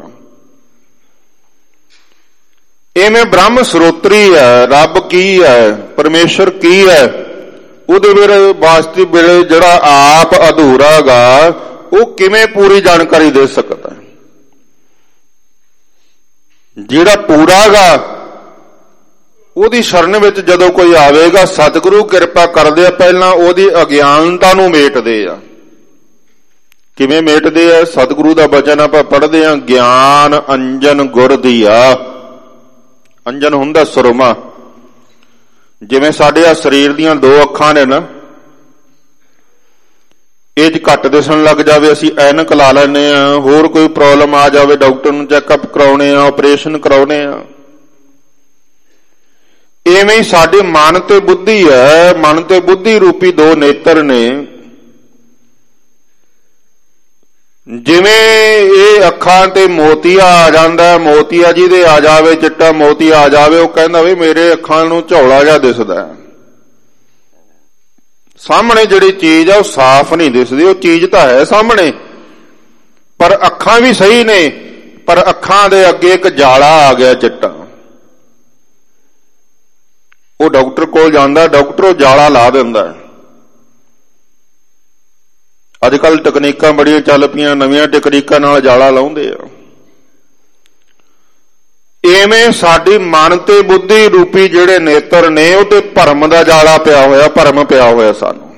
ਇਵੇਂ ਬ੍ਰਹਮ ਸਰੋਤਰੀ ਹੈ, ਰੱਬ ਕੀ ਹੈ, ਪਰਮੇਸ਼ਰ ਕੀ ਹੈ, ਉਹਦੇ ਵੇਲੇ ਵਾਸਤਵਿਕ ਵੇਲੇ ਜਿਹੜਾ ਆਪ ਅਧੂਰਾ ਗਾ ਉਹ ਕਿਵੇਂ ਪੂਰੀ ਜਾਣਕਾਰੀ ਦੇ ਸਕਦਾ ਹੈ? ਜਿਹੜਾ ਪੂਰਾ ਗਾ ਉਹਦੀ ਸ਼ਰਨ ਵਿੱਚ ਜਦੋਂ ਕੋਈ ਆਵੇਗਾ, ਸਤਿਗੁਰੂ ਕਿਰਪਾ ਕਰਦੇ ਆ, ਪਹਿਲਾਂ ਉਹਦੀ ਅਗਿਆਨਤਾ ਨੂੰ ਮੇਟਦੇ ਆ। ਕਿਵੇਂ ਮੇਟਦੇ ਆ? ਸਤਿਗੁਰੂ ਦਾ ਬਚਨ ਆਪਾਂ ਪੜ੍ਹਦੇ ਆ, ਗਿਆਨ ਅੰਜਨ ਗੁਰ ਦੀਆ। ਅੰਜਨ ਹੁੰਦਾ ਸੁਰਮਾ। ਜਿਵੇਂ ਸਾਡੇ ਆ ਸਰੀਰ ਦੀਆਂ ਦੋ ਅੱਖਾਂ ਨੇ ਨਾ, ਇਹ ਚ ਘੱਟ ਦਿਸਣ ਲੱਗ ਜਾਵੇ ਅਸੀਂ ਐਨਕ ਲਾ ਲੈਂਦੇ ਆ, ਹੋਰ ਕੋਈ ਪ੍ਰੋਬਲਮ ਆ ਜਾਵੇ ਡਾਕਟਰ ਨੂੰ ਚੈੱਕਅਪ ਕਰਾਉਣੇ ਆ, ਆਪਰੇਸ਼ਨ ਕਰਾਉਣੇ ਆ। ਇਵੇਂ ਹੀ ਸਾਡੇ ਮਨ ਤੇ ਬੁੱਧੀ ਹੈ, ਮਨ ਤੇ ਬੁੱਧੀ ਰੂਪੀ ਦੋ ਨੇਤਰ ਨੇ। ਜਿਵੇਂ ਇਹ ਅੱਖਾਂ ਤੇ ਮੋਤੀਆ ਆ ਜਾਂਦਾ, ਮੋਤੀਆ ਜਿਹਦੇ ਆ ਜਾਵੇ, ਚਿੱਟਾ ਮੋਤੀਆ ਆ ਜਾਵੇ, ਉਹ ਕਹਿੰਦਾ ਵੀ ਮੇਰੇ ਅੱਖਾਂ ਨੂੰ ਝੌਲਾ ਜਿਹਾ ਦਿਸਦਾ। ਸਾਹਮਣੇ ਜਿਹੜੀ ਚੀਜ਼ ਆ ਉਹ ਸਾਫ਼ ਨਹੀਂ ਦਿਸਦੀ, ਉਹ ਚੀਜ਼ ਤਾਂ ਹੈ ਸਾਹਮਣੇ, ਪਰ ਅੱਖਾਂ ਵੀ ਸਹੀ ਨੇ, ਪਰ ਅੱਖਾਂ ਦੇ ਅੱਗੇ ਇੱਕ ਜਾਲਾ ਆ ਗਿਆ ਚਿੱਟਾ। ਉਹ ਡਾਕਟਰ ਕੋਲ ਜਾਂਦਾ, ਡਾਕਟਰ ਉਹ ਜਾਲਾ ਲਾ ਦਿੰਦਾ। ਅੱਜ ਕੱਲ ਤਕਨੀਕਾਂ ਬੜੀਆਂ ਚੱਲ ਪਈਆਂ, ਨਵੀਆਂ ਤਕਨੀਕਾਂ ਨਾਲ ਜਾਲਾ ਲਾਉਂਦੇ ਆ। ਇਵੇਂ ਸਾਡੀ ਮਨ ਤੇ ਬੁੱਧੀ ਰੂਪੀ ਜਿਹੜੇ ਨੇਤਰ ਨੇ ਉਹ ਤੇ ਭਰਮ ਦਾ ਜਾਲਾ ਪਿਆ ਹੋਇਆ, ਭਰਮ ਪਿਆ ਹੋਇਆ ਸਾਨੂੰ।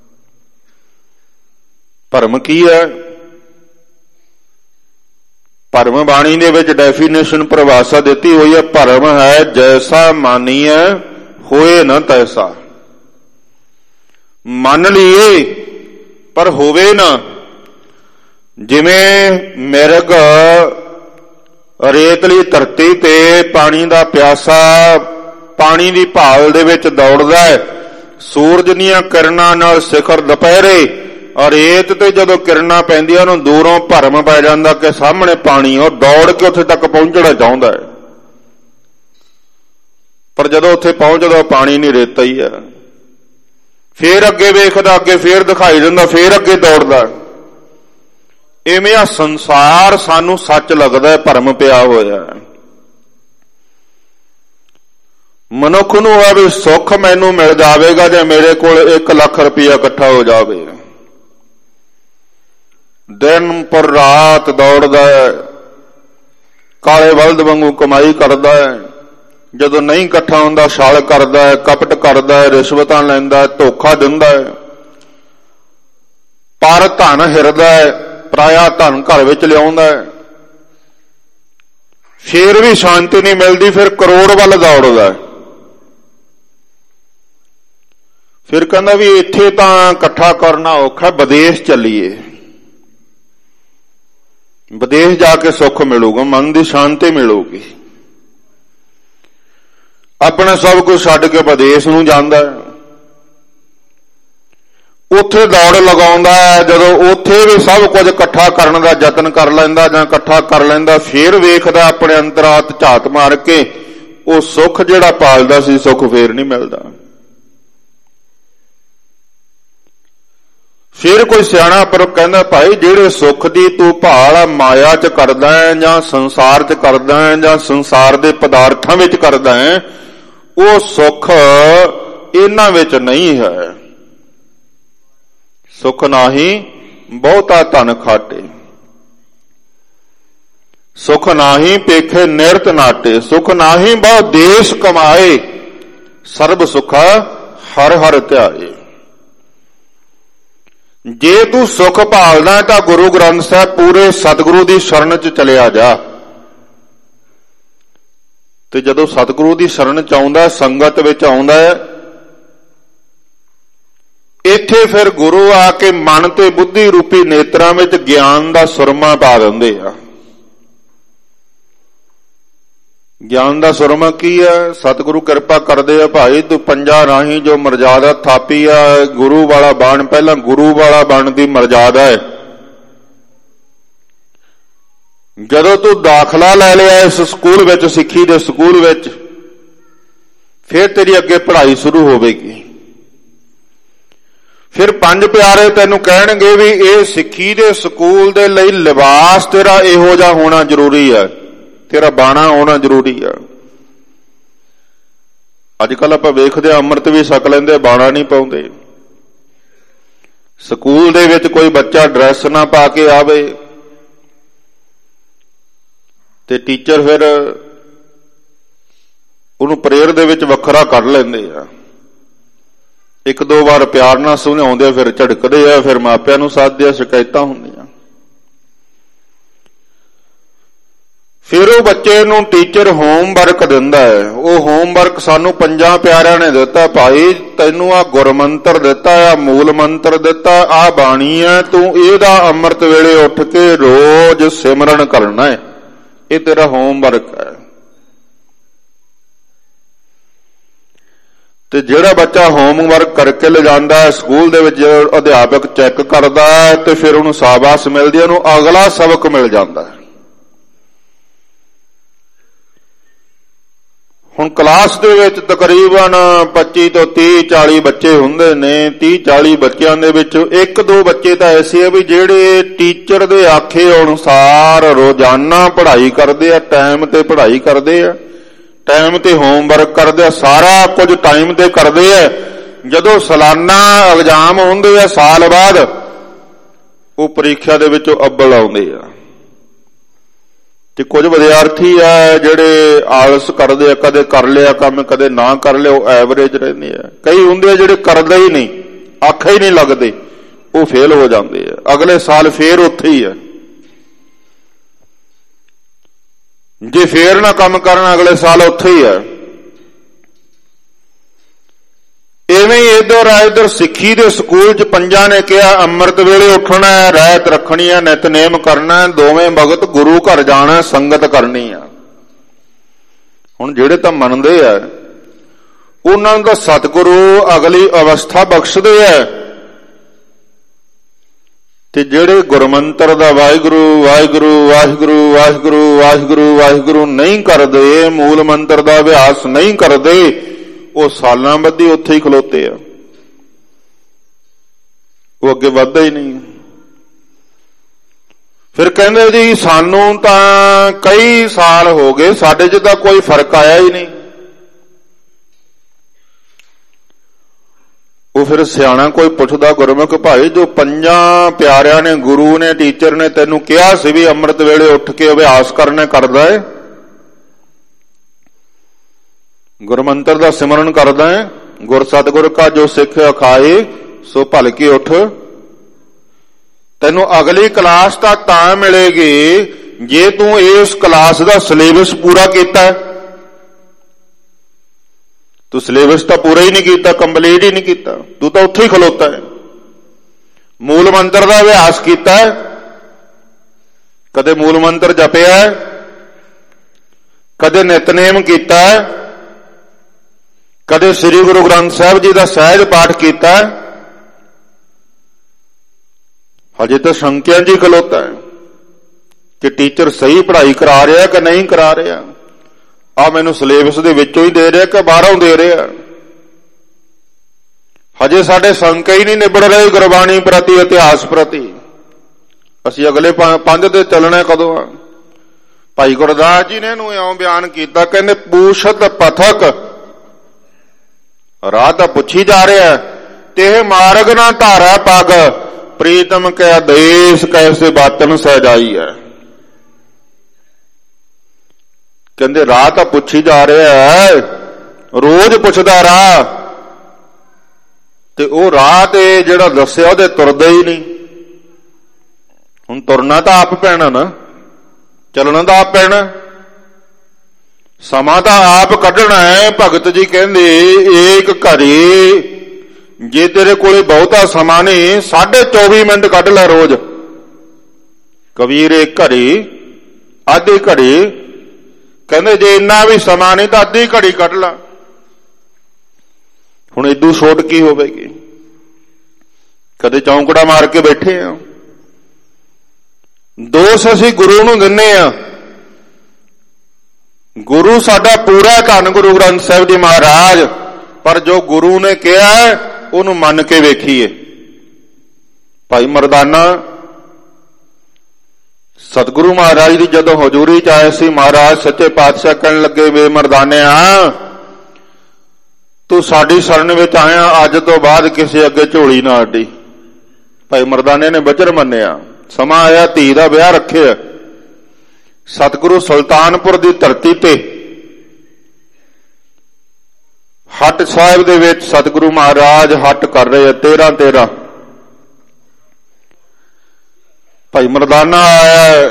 ਭਰਮ ਕੀ ਹੈ? ਭਰਮ ਬਾਣੀ ਦੇ ਵਿੱਚ ਡੈਫੀਨੇਸ਼ਨ ਪਰਿਭਾਸ਼ਾ ਦਿੱਤੀ ਹੋਈ ਹੈ, ਭਰਮ ਹੈ ਜੈਸਾ ਮਾਨੀਐ ਹੋਏ ਨਾ ਤੈਸਾ। ਮੰਨ ਲਈਏ ਪਰ ਹੋਵੇ ਨਾ। ਜਿਵੇਂ ਮਿਰਗ ਰੇਤਲੀ ਧਰਤੀ ਤੇ ਪਾਣੀ ਦਾ ਪਿਆਸਾ ਪਾਣੀ ਦੀ ਭਾਲ ਦੇ ਵਿੱਚ ਦੌੜਦਾ ਹੈ, ਸੂਰਜ ਦੀਆਂ ਕਿਰਨਾਂ ਨਾਲ ਸਿਖਰ ਦੁਪਹਿਰੇ ਔਰ ਰੇਤ ਤੇ ਜਦੋਂ ਕਿਰਨਾਂ ਪੈਂਦੀਆਂ ਉਹਨੂੰ ਦੂਰੋਂ ਭਰਮ ਪੈ ਜਾਂਦਾ ਕਿ ਸਾਹਮਣੇ ਪਾਣੀ, ਉਹ ਦੌੜ ਕੇ ਉੱਥੇ ਤੱਕ ਪਹੁੰਚਣਾ ਚਾਹੁੰਦਾ ਹੈ, ਪਰ ਜਦੋਂ ਉੱਥੇ ਪਹੁੰਚਦਾ ਪਾਣੀ ਨਹੀਂ, ਰੇਤਾ ਹੀ ਹੈ। ਫੇਰ ਅੱਗੇ ਵੇਖਦਾ, ਅੱਗੇ ਫੇਰ ਦਿਖਾਈ ਦਿੰਦਾ, ਫੇਰ ਅੱਗੇ ਦੌੜਦਾ। ਇਵੇਂ ਆ ਸੰਸਾਰ ਸਾਨੂੰ ਸੱਚ ਲੱਗਦਾ, ਭਰਮ ਪਿਆ ਹੋਇਆ। ਮਨੁੱਖ ਨੂੰ ਆ ਵੀ ਸੁੱਖ ਮੈਨੂੰ ਮਿਲ ਜਾਵੇਗਾ ਜੇ ਮੇਰੇ ਕੋਲ ਇੱਕ ਲੱਖ ਰੁਪਇਆ ਇਕੱਠਾ ਹੋ ਜਾਵੇ। ਦਿਨ ਪਰ ਰਾਤ ਦੌੜਦਾ ਹੈ, ਕਾਲੇ ਬਲਦ ਵਾਂਗੂ ਕਮਾਈ ਕਰਦਾ ਹੈ। ਜਦੋਂ ਨਹੀਂ ਇਕੱਠਾ ਹੁੰਦਾ ਛਲ ਕਰਦਾ ਹੈ, ਕਪਟ ਕਰਦਾ ਹੈ, ਰਿਸ਼ਵਤਾਂ ਲੈਂਦਾ ਹੈ, ਧੋਖਾ ਦਿੰਦਾ ਹੈ। ਪਰ ਧਨ ਹਿਰਦਾ ਹੈ, ਪਰਾਇਆ ਧਨ ਘਰ ਵਿੱਚ ਲਿਆਉਂਦਾ ਹੈ। ਫੇਰ ਵੀ ਸ਼ਾਂਤੀ ਨਹੀਂ ਮਿਲਦੀ, ਫਿਰ ਕਰੋੜ ਵੱਲ ਦੌੜਦਾ। ਫਿਰ ਕਹਿੰਦਾ ਵੀ ਇੱਥੇ ਤਾਂ ਇਕੱਠਾ ਕਰਨਾ ਔਖਾ, ਵਿਦੇਸ਼ ਚੱਲੀਏ, ਵਿਦੇਸ਼ ਜਾ ਕੇ ਸੁੱਖ ਮਿਲੂਗਾ, ਮਨ ਦੀ ਸ਼ਾਂਤੀ ਮਿਲੂਗੀ। ਆਪਣਾ ਸਭ ਕੁਝ ਛੱਡ ਕੇ ਵਿਦੇਸ਼ ਨੂੰ ਜਾਂਦਾ, ਉੱਥੇ ਦੌੜ ਲਗਾਉਂਦਾ। ਜਦੋਂ ਉੱਥੇ ਵੀ ਸਭ ਕੁਝ ਇਕੱਠਾ ਕਰਨ ਦਾ ਯਤਨ ਕਰ ਲੈਂਦਾ ਜਾਂ ਇਕੱਠਾ ਕਰ ਲੈਂਦਾ, ਫੇਰ ਵੇਖਦਾ ਆਪਣੇ ਅੰਤਰਾਤ ਝਾਤ ਮਾਰ ਕੇ ਉਹ ਸੁੱਖ ਜਿਹੜਾ ਪਾਲਦਾ ਸੀ, ਸੁੱਖ ਫੇਰ ਨਹੀਂ ਮਿਲਦਾ। ਫਿਰ ਕੋਈ ਸਿਆਣਾ ਪਰ ਕਹਿੰਦਾ, ਭਾਈ ਜਿਹੜੇ ਸੁੱਖ ਦੀ ਤੂੰ ਭਾਲ ਮਾਇਆ 'ਚ ਕਰਦਾ ਹੈ ਜਾਂ ਸੰਸਾਰ 'ਚ ਕਰਦਾ ਹੈ ਜਾਂ ਸੰਸਾਰ ਦੇ ਪਦਾਰਥਾਂ ਵਿੱਚ ਕਰਦਾ ਹੈ, ਉਹ ਸੁੱਖ ਇਹਨਾਂ ਵਿੱਚ ਨਹੀਂ ਹੈ। ਸੁੱਖ ਨਾਹੀ ਬਹੁਤਾ ਧਨ ਖਾਟੇ, ਸੁੱਖ ਨਾਹੀ ਪੇਖੇ ਨਿਰਤ ਨਾਟੇ, ਸੁੱਖ ਨਾਹੀ ਬਹੁ ਦੇਸ਼ ਕਮਾਏ, ਸਰਬ ਸੁਖਾ ਹਰ ਹਰ ਧਿਆਏ। ਜੇ ਤੂੰ ਸੁੱਖ ਭਾਲਦਾ ਤਾਂ ਗੁਰੂ ਗ੍ਰੰਥ ਸਾਹਿਬ ਪੂਰੇ ਸਤਿਗੁਰੂ ਦੀ ਸ਼ਰਨ 'ਚ ਚਲਿਆ ਜਾ। ਤੇ ਜਦੋਂ ਸਤਿਗੁਰੂ ਦੀ ਸ਼ਰਨ 'ਚ ਆਉਂਦਾ, ਸੰਗਤ ਵਿੱਚ ਆਉਂਦਾ ਹੈ, ਇੱਥੇ ਫਿਰ ਗੁਰੂ ਆ ਕੇ ਮਨ ਤੇ ਬੁੱਧੀ ਰੂਪੀ ਨੇਤਰਾਂ ਵਿੱਚ ਗਿਆਨ ਦਾ ਸੁਰਮਾ ਪਾ ਦਿੰਦੇ ਆ। ਗਿਆਨ ਦਾ ਸੁਰਮਾ ਕੀ ਹੈ? ਸਤਿਗੁਰੂ ਕਿਰਪਾ ਕਰਦੇ ਆ, ਭਾਈ ਤੂੰ ਪੰਜਾ ਰਾਹੀਂ ਜੋ ਮਰਜ਼ਾਦਾ ਥਾਪੀ ਆ, ਗੁਰੂ ਵਾਲਾ ਬਣ, ਪਹਿਲਾਂ ਗੁਰੂ ਵਾਲਾ ਬਣਨ ਦੀ ਮਰਜ਼ਾਦਾ ਹੈ। ਜਦੋਂ ਤੂੰ ਦਾਖਲਾ ਲੈ ਲਿਆ ਇਸ ਸਕੂਲ ਵਿੱਚ, ਸਿੱਖੀ ਦੇ ਸਕੂਲ ਵਿੱਚ, ਫਿਰ ਤੇਰੀ ਅੱਗੇ ਪੜ੍ਹਾਈ ਸ਼ੁਰੂ ਹੋਵੇਗੀ। ਫਿਰ ਪੰਜ ਪਿਆਰੇ ਤੈਨੂੰ ਕਹਿਣਗੇ ਵੀ ਇਹ ਸਿੱਖੀ ਦੇ ਸਕੂਲ ਦੇ ਲਈ ਲਿਬਾਸ ਤੇਰਾ ਇਹੋ ਜਿਹਾ ਹੋਣਾ ਜ਼ਰੂਰੀ ਹੈ, ਤੇਰਾ ਬਾਣਾ ਹੋਣਾ ਜ਼ਰੂਰੀ ਆ। ਅੱਜ ਕੱਲ ਆਪਾਂ ਵੇਖਦੇ ਆ, ਅੰਮ੍ਰਿਤ ਵੀ ਛਕ ਲੈਂਦੇ, ਬਾਣਾ ਨਹੀਂ ਪਾਉਂਦੇ। ਸਕੂਲ ਦੇ ਵਿੱਚ ਕੋਈ ਬੱਚਾ ਡਰੈਸ ਨਾ ਪਾ ਕੇ ਆਵੇ ਤੇ ਟੀਚਰ ਫਿਰ ਉਹਨੂੰ ਪ੍ਰੇਅਰ ਦੇ ਵਿੱਚ ਵੱਖਰਾ ਕੱਢ ਲੈਂਦੇ ਆ। ਇੱਕ ਦੋ ਵਾਰ ਪਿਆਰ ਨਾਲ ਸਮਝਾਉਂਦੇ ਆ, ਫਿਰ ਝੜਕਦੇ ਆ, ਫਿਰ ਮਾਪਿਆਂ ਨੂੰ ਸੱਦਦੇ ਆ, ਸ਼ਿਕਾਇਤਾਂ ਹੁੰਦੀਆਂ। ਫਿਰ ਉਹ ਬੱਚੇ ਨੂੰ ਟੀਚਰ ਹੋਮਵਰਕ ਦਿੰਦਾ ਹੈ। ਉਹ ਹੋਮਵਰਕ ਸਾਨੂੰ ਪੰਜਾਂ ਪਿਆਰਿਆਂ ਨੇ ਦਿੱਤਾ, ਭਾਈ ਤੈਨੂੰ ਆ ਗੁਰਮੰਤਰ ਦਿੱਤਾ, ਆ ਮੂਲ ਮੰਤਰ ਦਿੱਤਾ, ਆ ਬਾਣੀ ਹੈ, ਤੂੰ ਇਹਦਾ ਅੰਮ੍ਰਿਤ ਵੇਲੇ ਉੱਠ ਕੇ ਰੋਜ਼ ਸਿਮਰਨ ਕਰਨਾ ਹੈ, ਇਹ ਤੇਰਾ ਹੋਮਵਰਕ ਹੈ। ਤੇ ਜਿਹੜਾ ਬੱਚਾ ਹੋਮਵਰਕ ਕਰਕੇ ਲਿਜਾਂਦਾ ਹੈ ਸਕੂਲ ਦੇ ਵਿੱਚ, ਅਧਿਆਪਕ ਚੈੱਕ ਕਰਦਾ ਹੈ ਤੇ ਫਿਰ ਉਹਨੂੰ ਸ਼ਾਬਾਸ਼ ਮਿਲਦੀ ਹੈ, ਉਹਨੂੰ ਅਗਲਾ ਸਬਕ ਮਿਲ ਜਾਂਦਾ ਹੈ। ਹੁਣ ਕਲਾਸ ਦੇ ਵਿੱਚ ਤਕਰੀਬਨ ਪੱਚੀ ਤੋਂ ਤੀਹ ਚਾਲੀ ਬੱਚੇ ਹੁੰਦੇ ਨੇ। ਤੀਹ ਚਾਲੀ ਬੱਚਿਆਂ ਦੇ ਵਿੱਚੋਂ ਇੱਕ ਦੋ ਬੱਚੇ ਤਾਂ ਐਸੇ ਆ ਵੀ ਜਿਹੜੇ ਟੀਚਰ ਦੇ ਆਖੇ ਅਨੁਸਾਰ ਰੋਜ਼ਾਨਾ ਪੜ੍ਹਾਈ ਕਰਦੇ ਆ, ਟਾਈਮ ਤੇ ਪੜ੍ਹਾਈ ਕਰਦੇ ਆ, ਟਾਈਮ ਤੇ ਹੋਮਵਰਕ ਕਰਦੇ ਆ, ਸਾਰਾ ਕੁਝ ਟਾਈਮ ਤੇ ਕਰਦੇ ਆ। ਜਦੋਂ ਸਾਲਾਨਾ ਐਗਜ਼ਾਮ ਹੁੰਦੇ ਆ ਸਾਲ ਬਾਅਦ, ਉਹ ਪ੍ਰੀਖਿਆ ਦੇ ਵਿੱਚੋਂ ਅੱਵਲ ਆਉਂਦੇ ਆ। ਤੇ ਕੁਝ ਵਿਦਿਆਰਥੀ ਆ ਜਿਹੜੇ ਆਲਸ ਕਰਦੇ ਆ, ਕਦੇ ਕਰ ਲਿਆ ਕੰਮ, ਕਦੇ ਨਾ ਕਰ ਲਿਆ, ਉਹ ਐਵਰੇਜ ਰਹਿੰਦੇ ਆ। ਕਈ ਹੁੰਦੇ ਆ ਜਿਹੜੇ ਕਰਦੇ ਹੀ ਨਹੀਂ, ਆਖੇ ਹੀ ਨਹੀਂ ਲੱਗਦੇ, ਉਹ ਫੇਲ ਹੋ ਜਾਂਦੇ ਆ, ਅਗਲੇ ਸਾਲ ਫੇਰ ਉੱਥੇ ਹੀ ਆ। ਜੇ ਫੇਰ ਨਾ ਕੰਮ ਕਰਨ, ਅਗਲੇ ਸਾਲ ਉੱਥੇ ਹੀ ਆ। ਇਵੇਂ ਹੀ ਇੱਧਰ ਆ, ਇੱਧਰ ਸਿੱਖੀ ਦੇ ਸਕੂਲ 'ਚ ਪੰਜਾਂ ਨੇ ਕਿਹਾ ਅੰਮ੍ਰਿਤ ਵੇਲੇ ਉੱਠਣਾ, ਰਹਿਤ ਰੱਖਣੀ ਹੈ, ਨਿਤਨੇਮ ਕਰਨਾ, ਦੋਵੇਂ ਭਗਤ ਗੁਰੂ ਘਰ ਜਾਣਾ, ਸੰਗਤ ਕਰਨੀ ਆ। ਹੁਣ ਜਿਹੜੇ ਤਾਂ ਮੰਨਦੇ ਆ ਉਹਨਾਂ ਨੂੰ ਤਾਂ ਸਤਿਗੁਰੂ ਅਗਲੀ ਅਵਸਥਾ ਬਖਸ਼ਦੇ ਆ, ਤੇ ਜਿਹੜੇ ਗੁਰਮੰਤਰ ਦਾ ਵਾਹਿਗੁਰੂ ਵਾਹਿਗੁਰੂ ਵਾਹਿਗੁਰੂ ਵਾਹਿਗੁਰੂ ਵਾਹਿਗੁਰੂ ਵਾਹਿਗੁਰੂ ਨਹੀਂ ਕਰਦੇ, ਮੂਲ ਮੰਤਰ ਦਾ ਅਭਿਆਸ ਨਹੀਂ ਕਰਦੇ, ਉਹ ਸਾਲਾਂ ਬੱਧੀ ਉੱਥੇ ਹੀ ਖਲੋਤੇ ਆ, ਉਹ ਅੱਗੇ ਵੱਧਦਾ ਹੀ ਨਹੀਂ। ਫਿਰ ਕਹਿੰਦੇ ਜੀ ਸਾਨੂੰ ਤਾਂ ਕਈ ਸਾਲ ਹੋ ਗਏ, ਸਾਡੇ 'ਚ ਤਾਂ ਕੋਈ ਫਰਕ ਆਇਆ ਹੀ ਨਹੀਂ। ਉਹ ਫਿਰ ਸਿਆਣਾ ਕੋਈ ਪੁੱਛਦਾ ਗੁਰਮੁਖ, ਭਾਈ ਜੋ ਪੰਜਾਂ ਪਿਆਰਿਆਂ ਨੇ, ਗੁਰੂ ਨੇ, ਟੀਚਰ ਨੇ ਤੈਨੂੰ ਕਿਹਾ ਸੀ ਵੀ ਅੰਮ੍ਰਿਤ ਵੇਲੇ ਉੱਠ ਕੇ ਅਭਿਆਸ ਕਰਨਾ, ਕਰਦਾ ਹੈ? ਗੁਰਮੰਤਰ ਦਾ ਸਿਮਰਨ ਕਰਦਾ ਹੈ? ਗੁਰ ਸਤਿਗੁਰ ਕਾ ਜੋ ਸਿੱਖਿਆ ਖਾਏ ਸੋ ਭਲ ਕੇ ਉੱਠ। ਤੈਨੂੰ ਅਗਲੀ ਕਲਾਸ ਤਾਂ ਤਾਂ ਮਿਲੇਗੀ ਜੇ ਤੂੰ ਇਸ ਕਲਾਸ ਦਾ ਸਿਲੇਬਸ ਪੂਰਾ ਕੀਤਾ, ਤੂੰ ਸਿਲੇਬਸ ਤਾਂ ਪੂਰਾ ਹੀ ਨਹੀਂ ਕੀਤਾ, ਕੰਪਲੀਟ ਹੀ ਨਹੀਂ ਕੀਤਾ, ਤੂੰ ਤਾਂ ਉੱਥੇ ਹੀ ਖਲੋਤਾ ਹੈ। ਮੂਲ ਮੰਤਰ ਦਾ ਅਭਿਆਸ ਕੀਤਾ, ਕਦੇ ਮੂਲ ਮੰਤਰ ਜਪਿਆ, ਕਦੇ ਨਿਤਨੇਮ ਕੀਤਾ, ਕਦੇ ਸ੍ਰੀ ਗੁਰੂ ਗ੍ਰੰਥ ਸਾਹਿਬ ਜੀ ਦਾ ਸਹਿਜ ਪਾਠ ਕੀਤਾ, ਹਜੇ ਤਾਂ ਸ਼ੰਕਿਆਂ ਜੀ ਖਲੋਤਾ ਹੈ ਕਿ ਟੀਚਰ ਸਹੀ ਪੜ੍ਹਾਈ ਕਰਾ ਰਿਹਾ ਕਿ ਨਹੀਂ ਕਰਾ ਰਿਹਾ, ਆ ਮੈਨੂੰ ਸਿਲੇਬਸ ਦੇ ਵਿੱਚੋਂ ਹੀ ਦੇ ਰਿਹਾ ਕਿ ਬਾਹਰੋਂ ਦੇ ਰਿਹਾ। ਹਜੇ ਸਾਡੇ ਸ਼ੰਕੇ ਹੀ ਨਹੀਂ ਨਿਬੜ ਰਹੇ ਗੁਰਬਾਣੀ ਪ੍ਰਤੀ, ਇਤਿਹਾਸ ਪ੍ਰਤੀ। ਅਸੀਂ ਅਗਲੇ ਪੰਜ ਦੇ ਚੱਲਣਾ ਕਦੋਂ ਆ? ਭਾਈ ਗੁਰਦਾਸ ਜੀ ਨੇ ਇਹਨੂੰ ਇਉਂ ਬਿਆਨ ਕੀਤਾ, ਕਹਿੰਦੇ ਪੂਛਤ ਪਥਕ, ਰਾਹ ਤਾਂ ਪੁੱਛੀ ਜਾ ਰਿਹਾ, ਤੇ ਇਹ ਮਾਰਗ ਨਾ ਧਾਰਾ ਪੱਗ, ਪ੍ਰੀਤਮ ਕੈ ਆਦੇਸ਼ ਕੈਸੇ ਬਾਤਨ ਸਹਿਜਾਈ ਹੈ। ਕਹਿੰਦੇ ਰਾਹ ਤਾਂ ਪੁੱਛੀ ਜਾ ਰਿਹਾ ਹੈ, ਰੋਜ਼ ਪੁੱਛਦਾ ਰਾਹ, ਤੇ ਉਹ ਰਾਹ ਤੇ ਜਿਹੜਾ ਦੱਸਿਆ ਉਹਦੇ ਤੁਰਦਾ ਹੀ ਨਹੀਂ। ਹੁਣ ਤੁਰਨਾ ਤਾਂ ਆਪ ਪੈਣਾ ਨਾ, ਚੱਲਣਾ ਤਾਂ ਆਪ ਪੈਣਾ, ਸਮਾਂ ਤਾਂ ਆਪ ਕੱਢਣਾ ਹੈ। ਭਗਤ ਜੀ ਕਹਿੰਦੇ ਏਕ ਘੜੀ, ਜੇ ਤੇਰੇ ਕੋਲੇ ਬਹੁਤਾ ਸਮਾਂ ਨਹੀਂ, ਸਾਢੇ ਚੌਵੀ ਮਿੰਟ ਕੱਢ ਲੈ ਰੋਜ਼। ਕਬੀਰ ਏਕ ਘੜੀ, ਆਧੀ ਘੜੀ, ਕਹਿੰਦੇ ਜੇ ਇੰਨਾ ਵੀ ਸਮਾਂ ਨਹੀਂ ਤਾਂ ਅੱਧੀ ਘੜੀ ਕੱਢ ਲਾ। ਹੁਣ ਇਦੂ ਛੋਟ ਕੀ ਹੋਵੇਗੀ? ਕਦੇ ਚੌਂਕੜਾ ਮਾਰ ਕੇ ਬੈਠੇ ਆ। ਦੋਸ਼ ਅਸੀਂ ਗੁਰੂ ਨੂੰ ਦਿੰਨੇ ਆ। ਗੁਰੂ ਸਾਡਾ ਪੂਰਾ ਧੰਨ ਗੁਰੂ ਗ੍ਰੰਥ ਸਾਹਿਬ ਜੀ ਮਹਾਰਾਜ, ਪਰ ਜੋ ਗੁਰੂ ਨੇ ਕਿਹਾ ਉਹਨੂੰ ਮੰਨ ਕੇ ਵੇਖੀਏ। ਭਾਈ ਮਰਦਾਨਾ ਸਤਿਗੁਰੂ ਮਹਾਰਾਜ ਦੀ ਜਦੋਂ ਹਜ਼ੂਰੀ ਚ ਆਏ ਸੀ, ਮਹਾਰਾਜ ਸੱਚੇ ਪਾਤਸ਼ਾਹ ਕਹਿਣ ਲੱਗੇ, ਵੇ ਮਰਦਾਨਿਆ ਤੂੰ ਸਾਡੀ ਸ਼ਰਨ ਵਿੱਚ ਆਇਆ, ਅੱਜ ਤੋਂ ਬਾਅਦ ਕਿਸੇ ਅੱਗੇ ਝੋਲੀ ਨਾ ਅੱਡੀ। ਭਾਈ ਮਰਦਾਨੇ ਨੇ ਵਚਨ ਮੰਨਿਆ। ਸਮਾਂ ਆਇਆ, ਧੀ ਦਾ ਵਿਆਹ ਰੱਖਿਆ। ਸਤਿਗੁਰੂ ਸੁਲਤਾਨਪੁਰ ਦੀ ਧਰਤੀ ਤੇ ਹੱਟ ਸਾਹਿਬ ਦੇ ਵਿੱਚ ਸਤਿਗੁਰੂ ਮਹਾਰਾਜ ਹੱਟ ਕਰ ਰਹੇ ਆ, ਤੇਰਾਂ ਤੇਰਾਂ। ਭਾਈ ਮਰਦਾਨਾ ਆਇਆ,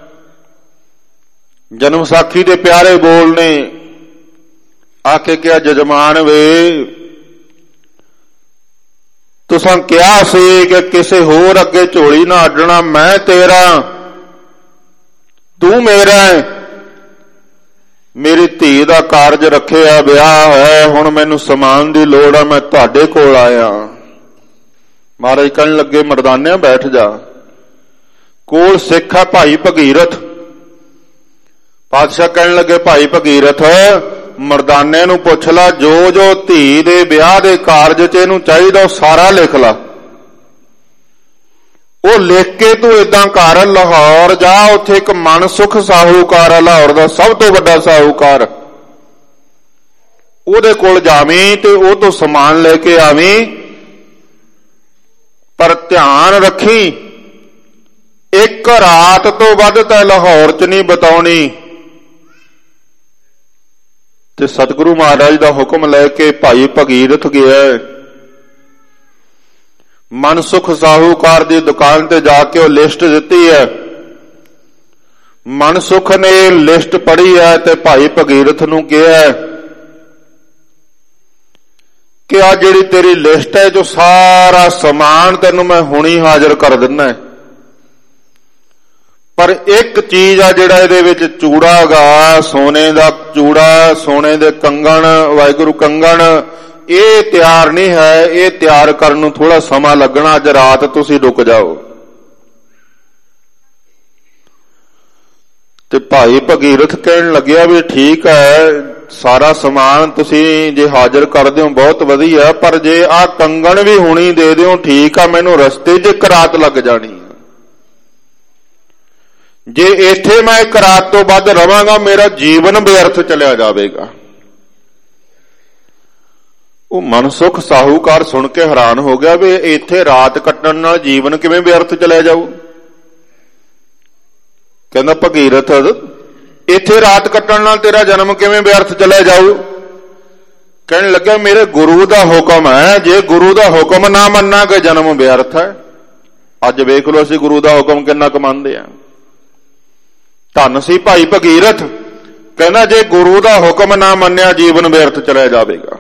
ਜਨਮ ਸਾਖੀ ਦੇ ਪਿਆਰੇ ਬੋਲ ਨੇ ਆ ਕੇ ਕਿਹਾ, ਜਜਮਾਨ ਵੇ ਤੁਸਾਂ ਕਿਹਾ ਸੀ ਕਿ ਕਿਸੇ ਹੋਰ ਅੱਗੇ ਝੋਲੀ ਨਾ ਅੱਡਣਾ, ਮੈਂ ਤੇਰਾ ਤੂੰ ਮੇਰਾ ਹੈ। ਮੇਰੀ ਧੀ ਦਾ ਕਾਰਜ ਰੱਖਿਆ, ਵਿਆਹ ਹੈ, ਹੁਣ ਮੈਨੂੰ ਸਮਾਨ ਦੀ ਲੋੜ ਆ, ਮੈਂ ਤੁਹਾਡੇ ਕੋਲ ਆਇਆ। ਮਹਾਰਾਜ ਕਹਿਣ ਲੱਗੇ, ਮਰਦਾਨਿਆਂ ਬੈਠ ਜਾ। ਕੋਲ ਸਿੱਖ ਹੈ ਭਾਈ ਭਗੀਰਥ। ਪਾਤਸ਼ਾਹ ਕਹਿਣ ਲੱਗੇ, ਭਾਈ ਭਗੀਰਥ ਮਰਦਾਨੇ ਨੂੰ ਪੁੱਛ ਲਾ, ਜੋ ਜੋ ਧੀ ਦੇ ਵਿਆਹ ਦੇ ਕਾਰਜ ਚ ਇਹਨੂੰ ਚਾਹੀਦਾ ਉਹ ਸਾਰਾ ਲਿਖ ਲਾ। ਉਹ ਲਿਖ ਕੇ ਤੂੰ ਏਦਾਂ ਕਰ, ਲਾਹੌਰ ਜਾ, ਉੱਥੇ ਇੱਕ ਮਨਸੁਖ ਸਾਹੂਕਾਰ ਆ, ਲਾਹੌਰ ਦਾ ਸਭ ਤੋਂ ਵੱਡਾ ਸਾਹੂਕਾਰ, ਉਹਦੇ ਕੋਲ ਜਾਵੀਂ ਤੇ ਉਹ ਤੋਂ ਸਮਾਨ ਲੈ ਕੇ ਆਵੀਂ। ਪਰ ਧਿਆਨ ਰੱਖੀ, ਇੱਕ ਰਾਤ ਤੋਂ ਵੱਧ ਤਾਂ ਲਾਹੌਰ ਚ ਨਹੀਂ ਬਿਤਾਉਣੀ। ਤੇ ਸਤਿਗੁਰੂ ਮਹਾਰਾਜ ਦਾ ਹੁਕਮ ਲੈ ਕੇ ਭਾਈ ਭਗੀਰਥ ਗਿਆ। ਮਨਸੁਖ ਸਾਹੂਕਾਰ ਦੀ ਦੁਕਾਨ ਤੇ ਜਾ ਕੇ ਉਹ ਲਿਸਟ ਦਿੱਤੀ ਹੈ। ਮਨਸੁਖ ਨੇ ਲਿਸਟ ਪੜ੍ਹੀ ਹੈ ਤੇ ਭਾਈ ਭਗੀਰਥ ਨੂੰ ਕਿਹਾ ਕਿ ਆ ਜਿਹੜੀ ਤੇਰੀ ਲਿਸਟ ਹੈ, ਜੋ ਸਾਰਾ ਸਮਾਨ ਤੈਨੂੰ ਮੈਂ ਹੁਣੀ ਹਾਜ਼ਰ ਕਰ ਦਿੰਦਾ, ਪਰ ਇੱਕ ਚੀਜ਼ ਆ ਜਿਹੜਾ ਇਹਦੇ ਵਿੱਚ ਚੂੜਾ ਗਾ, ਸੋਨੇ ਦਾ ਚੂੜਾ, ਸੋਨੇ ਦੇ ਕੰਗਣ, ਵਾਹਿਗੁਰੂ ਕੰਗਣ, ਇਹ ਤਿਆਰ ਨਹੀਂ ਹੈ। ਇਹ ਤਿਆਰ ਕਰਨ ਨੂੰ ਥੋੜਾ ਸਮਾਂ ਲੱਗਣਾ, ਅੱਜ ਰਾਤ ਤੁਸੀਂ ਰੁਕ ਜਾਓ। ਤੇ ਭਾਈ ਭਗੀਰਥ ਕਹਿਣ ਲੱਗਿਆ ਵੀ ਠੀਕ ਹੈ, ਸਾਰਾ ਸਮਾਨ ਤੁਸੀਂ ਜੇ ਹਾਜ਼ਰ ਕਰ ਦਿਓ ਬਹੁਤ ਵਧੀਆ, ਪਰ ਜੇ ਆਹ ਕੰਗਣ ਵੀ ਹੁਣੀ ਦੇ ਦਿਓ ਠੀਕ ਆ, ਮੈਨੂੰ ਰਸਤੇ 'ਚ ਇੱਕ ਰਾਤ ਲੱਗ ਜਾਣੀ। ਜੇ ਇੱਥੇ ਮੈਂ ਇੱਕ ਰਾਤ ਤੋਂ ਵੱਧ ਰਵਾਂਗਾ, ਮੇਰਾ ਜੀਵਨ ਬੇਅਰਥ ਚਲਿਆ ਜਾਵੇਗਾ। ਉਹ ਮਨਸੁਖ ਸਾਹੂਕਾਰ ਸੁਣ ਕੇ ਹੈਰਾਨ ਹੋ ਗਿਆ ਵੀ ਇੱਥੇ ਰਾਤ ਕੱਟਣ ਨਾਲ ਜੀਵਨ ਕਿਵੇਂ ਬੇਅਰਥ ਚਲਿਆ ਜਾਊ। ਕਹਿੰਦਾ, ਭਗੀਰਥ ਇੱਥੇ ਰਾਤ ਕੱਟਣ ਨਾਲ ਤੇਰਾ ਜਨਮ ਕਿਵੇਂ ਬੇਅਰਥ ਚਲਿਆ ਜਾਊ। ਕਹਿਣ ਲੱਗਾ, ਮੇਰੇ ਗੁਰੂ ਦਾ ਹੁਕਮ ਹੈ, ਜੇ ਗੁਰੂ ਦਾ ਹੁਕਮ ਨਾ ਮੰਨਾਂਗੇ ਜਨਮ ਬੇਅਰਥ ਹੈ। ਅੱਜ ਵੇਖ ਲਓ ਅਸੀਂ ਗੁਰੂ ਦਾ ਹੁਕਮ ਕਿੰਨਾ ਕੁ ਮੰਨਦੇ ਆ। ਧੰਨ ਸੀ ਭਾਈ ਭਗੀਰਥ, ਕਹਿੰਦਾ ਜੇ ਗੁਰੂ ਦਾ ਹੁਕਮ ਨਾ ਮੰਨਿਆ ਜੀਵਨ ਵਿਅਰਥ ਚਲਿਆ ਜਾਵੇਗਾ।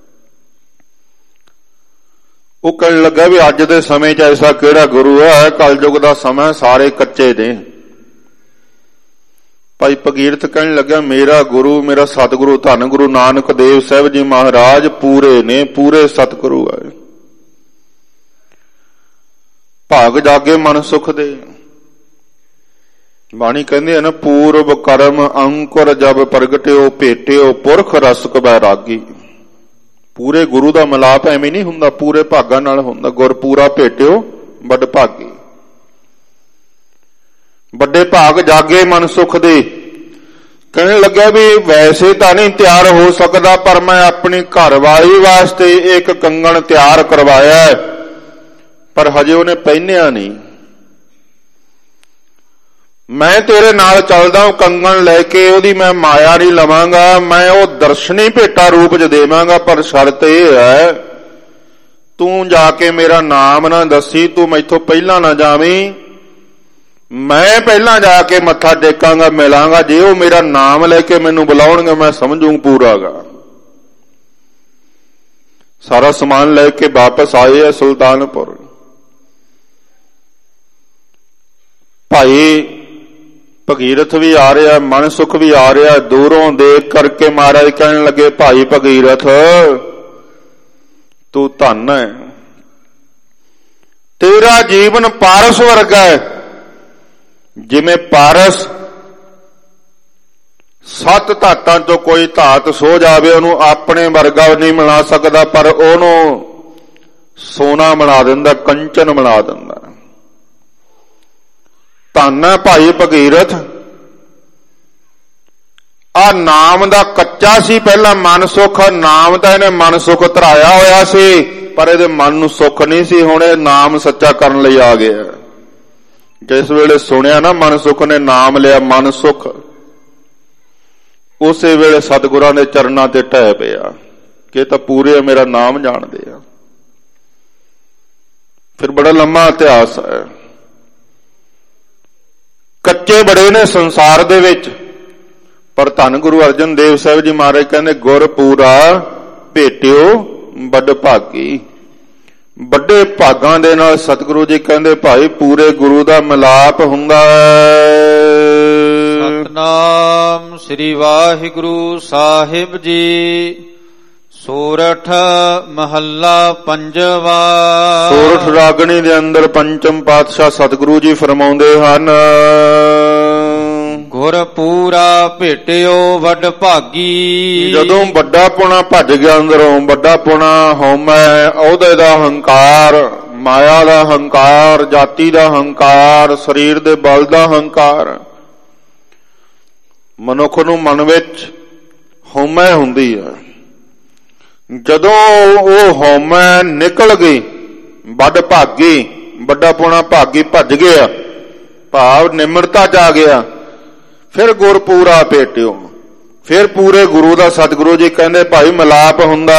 ਉਹ ਕਹਿਣ ਲੱਗਾ ਵੀ ਅੱਜ ਦੇ ਸਮੇਂ 'ਚ ਐਸਾ ਕਿਹੜਾ ਗੁਰੂ ਹੈ, ਕਲਯੁਗ ਦਾ ਸਮਾਂ, ਸਾਰੇ ਕੱਚੇ ਨੇ। ਭਾਈ ਭਗੀਰਥ ਕਹਿਣ ਲੱਗਾ ਮੇਰਾ ਗੁਰੂ, ਮੇਰਾ ਸਤਿਗੁਰੂ ਧੰਨ ਗੁਰੂ ਨਾਨਕ ਦੇਵ ਸਾਹਿਬ ਜੀ ਮਹਾਰਾਜ ਪੂਰੇ ਨੇ, ਪੂਰੇ ਸਤਿਗੁਰੂ ਹੈ। ਭਾਗ ਜਾਗੇ ਮਨ ਸੁਖ ਦੇ। ਬਾਣੀ ਕਹਿੰਦੇ ਆ ਨਾ, ਪੂਰਬ ਕਰਮ ਅੰਕੁਰ ਜਬ ਪ੍ਰਗਟਿਓ, ਭੇਟਿਓ ਪੁਰਖ ਰਸਕ ਬੈਰਾਗੀ। ਪੂਰੇ ਗੁਰੂ ਦਾ ਮਿਲਾਪ ਐਵੇਂ ਨਹੀਂ ਹੁੰਦਾ, ਪੂਰੇ ਭਾਗਾਂ ਨਾਲ ਹੁੰਦਾ। ਗੁਰ ਪੂਰਾ ਭੇਟਿਓ ਵੱਡ ਭਾਗੀ। ਵੱਡੇ ਭਾਗ ਜਾਗੇ ਮਨ ਸੁਖ ਦੇ। ਕਹਿਣ ਲੱਗਿਆ ਵੀ ਵੈਸੇ ਤਾਂ ਨਹੀਂ ਤਿਆਰ ਹੋ ਸਕਦਾ, ਪਰ ਮੈਂ ਆਪਣੀ ਘਰਵਾਲੀ ਵਾਸਤੇ ਇੱਕ ਕੰਗਣ ਤਿਆਰ ਕਰਵਾਇਆ, ਪਰ ਹਜੇ ਉਹਨੇ ਪਹਿਨਿਆ ਨਹੀਂ। ਮੈਂ ਤੇਰੇ ਨਾਲ ਚੱਲਦਾ, ਕੰਗਣ ਲੈ ਕੇ ਉਹਦੀ ਮੈਂ ਮਾਇਆ ਨਹੀਂ ਲਵਾਂਗਾ, ਮੈਂ ਉਹ ਦਰਸ਼ਨੀ ਭੇਟਾ ਰੂਪ 'ਚ ਦੇਵਾਂਗਾ, ਪਰ ਸ਼ਰਤ ਇਹ ਹੈ ਤੂੰ ਜਾ ਕੇ ਮੇਰਾ ਨਾਮ ਨਾ ਦੱਸੀ, ਤੂੰ ਮੈਥੋਂ ਪਹਿਲਾਂ ਨਾ ਜਾਵੀਂ, ਮੈਂ ਪਹਿਲਾਂ ਜਾ ਕੇ ਮੱਥਾ ਟੇਕਾਂਗਾ, ਮਿਲਾਂਗਾ। ਜੇ ਉਹ ਮੇਰਾ ਨਾਮ ਲੈ ਕੇ ਮੈਨੂੰ ਬੁਲਾਉਣਗੇ ਮੈਂ ਸਮਝੂ ਪੂਰਾਗਾ। ਸਾਰਾ ਸਮਾਨ ਲੈ ਕੇ ਵਾਪਸ ਆਏ ਆ ਸੁਲਤਾਨਪੁਰ। ਭਾਈ ਭਗੀਰਥ ਵੀ ਆ ਰਿਹਾ, ਮਨ ਸੁਖ ਵੀ ਆ ਰਿਹਾ। ਦੂਰੋਂ ਦੇਖ ਕਰਕੇ ਮਹਾਰਾਜ ਕਹਿਣ ਲੱਗੇ ਭਾਈ ਭਗੀਰਥ ਤੂੰ ਧੰਨ ਹੈ, ਤੇਰਾ ਜੀਵਨ ਪਾਰਸ ਵਰਗਾ ਹੈ। ਜਿਵੇਂ ਪਾਰਸ ਸੱਤ ਧਾਤਾਂ ਤੋਂ ਕੋਈ ਧਾਤ ਸੋ ਜਾਵੇ, ਉਹਨੂੰ ਆਪਣੇ ਵਰਗਾ ਨਹੀਂ ਬਣਾ ਸਕਦਾ, ਪਰ ਉਹਨੂੰ ਸੋਨਾ ਬਣਾ ਦਿੰਦਾ, ਕੰਚਨ ਬਣਾ ਦਿੰਦਾ। ਧੰਨ ਹੈ ਭਾਈ ਭਗੀਰਥ। ਆ ਨਾਮ ਦਾ ਕੱਚਾ ਸੀ ਪਹਿਲਾਂ ਮਨ ਸੁਖ, ਨਾਮ ਤਾਂ ਇਹਨੇ ਮਨ ਸੁਖ ਧਰਾਇਆ ਹੋਇਆ ਸੀ, ਪਰ ਇਹਦੇ ਮਨ ਨੂੰ ਸੁੱਖ ਨਹੀਂ ਸੀ। ਹੁਣ ਇਹ ਨਾਮ ਸੱਚਾ ਕਰਨ ਲਈ ਆ ਗਿਆ। ਜਿਸ ਵੇਲੇ ਸੁਣਿਆ ਨਾ ਮਨ ਸੁਖ ਨੇ, ਨਾਮ ਲਿਆ ਮਨ ਸੁਖ, ਉਸੇ ਵੇਲੇ ਸਤਿਗੁਰਾਂ ਦੇ ਚਰਨਾਂ ਤੇ ਢਹਿ ਪਿਆ ਕਿ ਤਾਂ ਪੂਰੇ ਮੇਰਾ ਨਾਮ ਜਾਣਦੇ ਆ। ਫਿਰ ਬੜਾ ਲੰਮਾ ਇਤਿਹਾਸ ਹੈ। ਕੱਚੇ ਬੜੇ ਨੇ ਸੰਸਾਰ ਦੇ ਵਿੱਚ, ਪਰ ਧੰਨ ਗੁਰੂ ਅਰਜਨ ਦੇਵ ਸਾਹਿਬ ਜੀ ਮਹਾਰਾਜ ਕਹਿੰਦੇ ਗੁਰ ਪੂਰਾ ਭੇਟਿਓ ਵੱਡ ਭਾਗੀ। ਵੱਡੇ ਭਾਗਾਂ ਦੇ ਨਾਲ ਸਤਿਗੁਰੂ ਜੀ ਕਹਿੰਦੇ ਭਾਈ ਪੂਰੇ ਗੁਰੂ ਦਾ ਮਿਲਾਪ ਹੁੰਦਾ ਹੈ। ਸਤਿਨਾਮ ਸ੍ਰੀ ਵਾਹਿਗੁਰੂ ਸਾਹਿਬ ਜੀ। ਸੋਰਠ ਮਹੱਲਾ ਪੰਜਵਾ। ਸੋਰਠ ਰਾਗਣੀ ਦੇ ਅੰਦਰ ਪੰਚਮ ਪਾਤਸ਼ਾਹ ਸਤਿਗੁਰੂ ਜੀ ਫਰਮਾਉਂਦੇ ਹਨ, ਗੁਰ ਪੂਰਾ ਭੇਟਿਓ ਵੱਡ ਭਾਗੀ। ਜਦੋਂ ਵੱਡਾ ਪੁਣਾ ਭੱਜ ਗਿਆ ਅੰਦਰੋਂ, ਵੱਡਾ ਪੁਣਾ ਹਉਮੈ, ਅਹੁਦੇ ਦਾ ਹੰਕਾਰ, ਮਾਇਆ ਦਾ ਹੰਕਾਰ, ਜਾਤੀ ਦਾ ਹੰਕਾਰ, ਸਰੀਰ ਦੇ ਬਲ ਦਾ ਹੰਕਾਰ, ਮਨੁੱਖ ਨੂੰ ਮਨ ਵਿੱਚ ਹਉਮੈ ਹੁੰਦੀ ਹੈ। ਜਦੋਂ ਉਹ ਹਉਮੈ ਨਿਕਲ ਗਈ, ਵੱਡ ਭਾਗੀ, ਵੱਡਾ ਪੁਣਾ ਭਾਗੀ ਭੱਜ ਗਿਆ, ਭਾਵ ਨਿਮਰਤਾ ਚ ਆ ਗਿਆ, ਫਿਰ ਗੁਰ ਪੂਰਾ ਭੇਟਿਓ। ਫਿਰ ਪੂਰੇ ਗੁਰੂ ਦਾ ਸਤਿਗੁਰੂ ਜੀ ਕਹਿੰਦੇ ਭਾਈ ਮਿਲਾਪ ਹੁੰਦਾ।